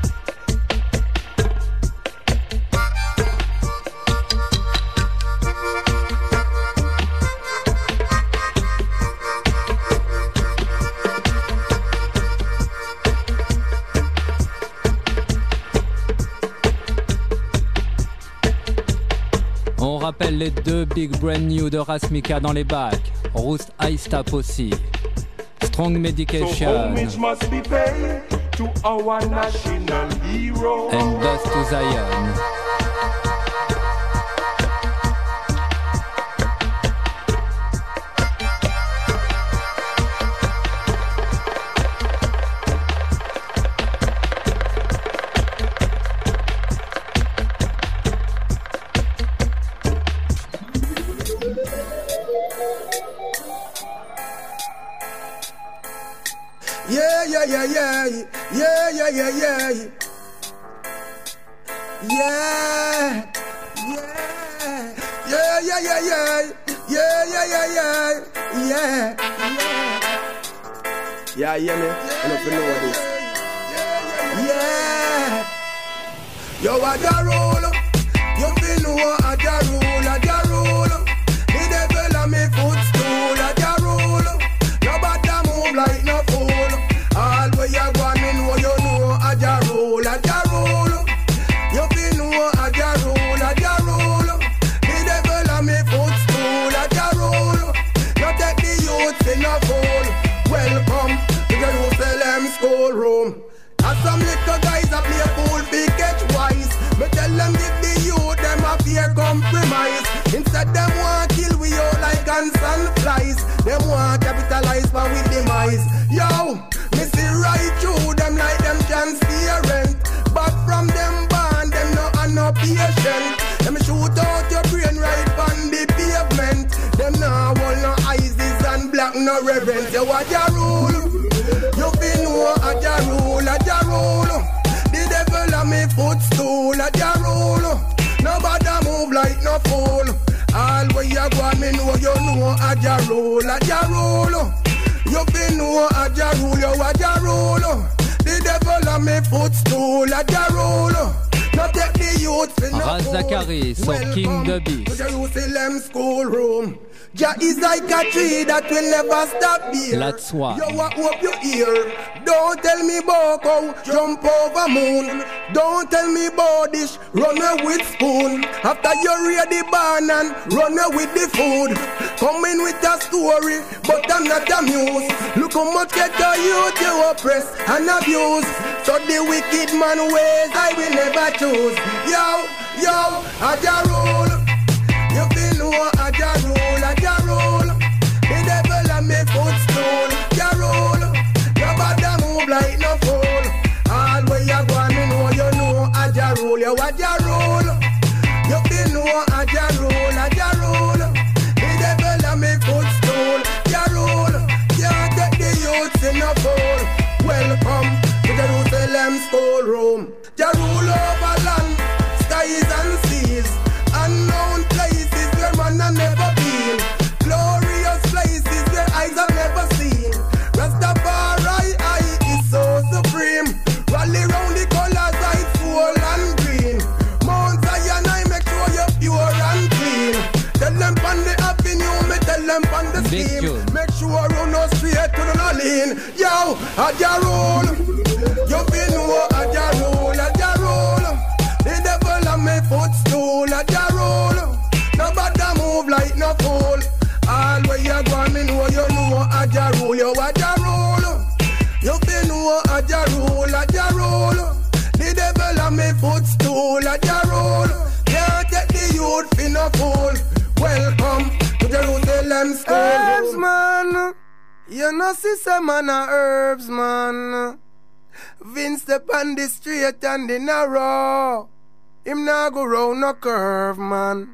On rappelle les 2 big brand new de Rasmika dans les bacs. Roost High-Stop aussi. Strong Medication. Homage must be paid to our national hero. And Dust to Zion. Yeah, yeah, man. I don't know what it is. Yeah. Yo, I da roll. You feel know I da roll, I da roll. The devil on me footstool, I da roll. Nobody move like no fool. All where you go, me know you know I da roll, I da roll. You feel know I da roll, I da roll. The devil on me footstool, I da roll. No take the youth in a fool. Welcome to Jerusalem schoolroom. As some little guys a play fool, big catch wise. Me tell them give the youth them a fear compromise. Instead them want kill we out like ants and flies. Them want capitalize but with demise. Yo, me see right through them like them transparent. But from them band them no patient. Them shoot out your brain right on the pavement. Them now hold no ISIS and black no reverence. You what ya rule? You been know a ja rule, a ja rule. The devil on me footstool, a ja rule. Nobody move like no fool. All where you go, me know you know a ja rule, a ja rule. You been know a ja rule, you a ja rule. The devil on me footstool, a ja rule. Not take the youth for no Raz Zachary sur King the Beast. Jerusalem schoolroom. Jah is like a tree that will never stop beer. That's why. You walk up your ear. Don't tell me about cow, jump over moon. Don't tell me about dish, run away with spoon. After you read the barn and run away with the food. Come in with a story, but I'm not amused. Look how much get the youth you oppress and abuse. So the wicked man ways I will never choose. Yo, a ja rule. You feel know a ja rule, a ja rule. The devil on me footstool, ja rule. Nobody move like no fool. All where you go, me know you know a ja rule. You a ja rule. You feel know a ja rule, a ja rule. The devil on me footstool, ja rule. Can't take the youths in no fool. Welcome to Jerusalem schoolroom. Ja rule over land, skies and seas. Unknown places where man have never been. Glorious places where eyes have never seen. Rastafari is so supreme. Rally round the colors white, full and green. Mount Zion I make sure you're pure and clean. Tell them on the avenue, me tell them on the scheme. Make sure you know straight to the lean. Yo, a ja rule. You feel know a ja rule, a ja rule. The devil on me footstool, a ja rule. Nobody move like no fool. All where you go, me know you know a ja rule. You a ja rule. You feel know a ja rule, a ja rule. The devil on me footstool, a ja rule. Can't take the youth for no fool. Welcome to Jerusalem school. Herbs man, you know see some man a herbs man. Vince step on the straight and the narrow. Him nah go round no curve, man.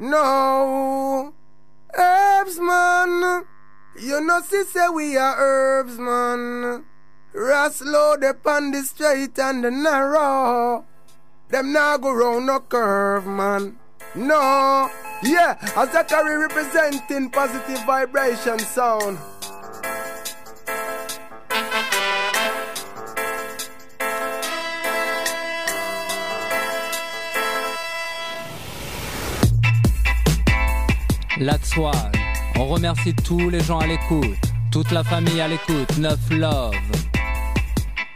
No. Herbs, man. You know, see, say we are herbs, man. Raslo, they on the straight and the narrow. Them nah go round no curve, man. No. Yeah, as Zachary representing positive vibration sound. That's why. On remercie tous les gens à l'écoute, toute la famille à l'écoute. 9 Love.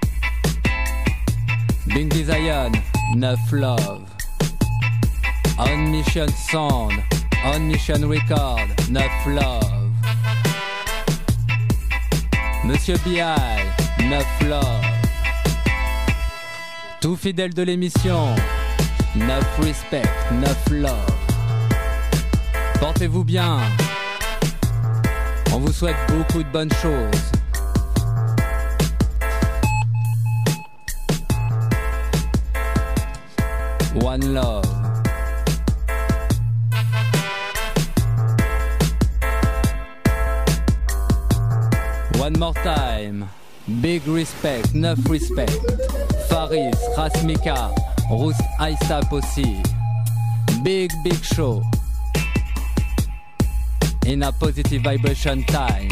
Bing Zion, 9 Love. On On Mission Sound, On Mission Record, 9 Love. Monsieur Bial, 9 Love. Tout fidèle de l'émission, 9 Respect, 9 Love. Portez-vous bien. On vous souhaite beaucoup de bonnes choses. One Love. One more time. Big respect, 9 respect. Faris, Rasmika, Rus Aïstap aussi. Big show. In a positive vibration time.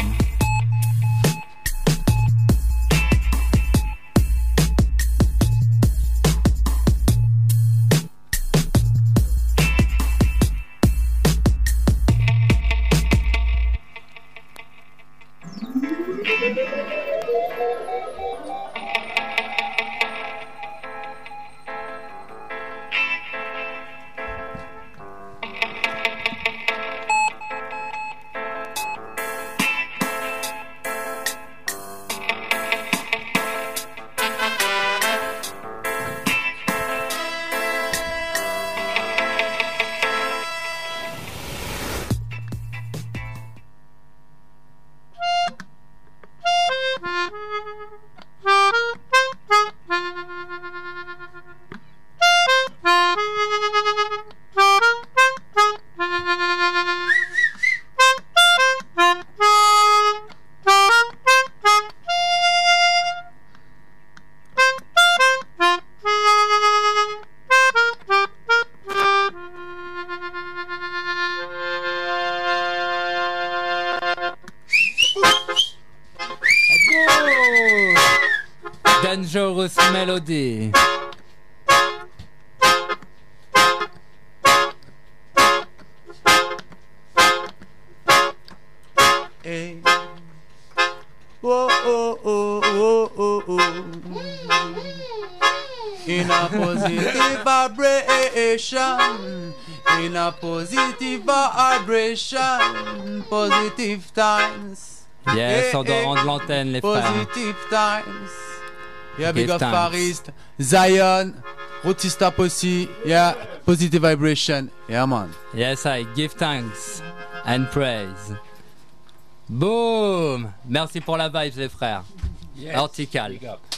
Dangerous Melody. Hey. Whoa, oh, oh, oh, oh, oh. In a positive vibration, in a positive vibration, positive times. Yes, on doit rendre l'antenne, les frères. Positive times. Yeah, big up Farist, Zion, Rotista Posse, yeah, positive vibration, yeah man. Yes, I give thanks and praise. Boom! Merci pour la vibe, les frères. Yes, Hortical. big up.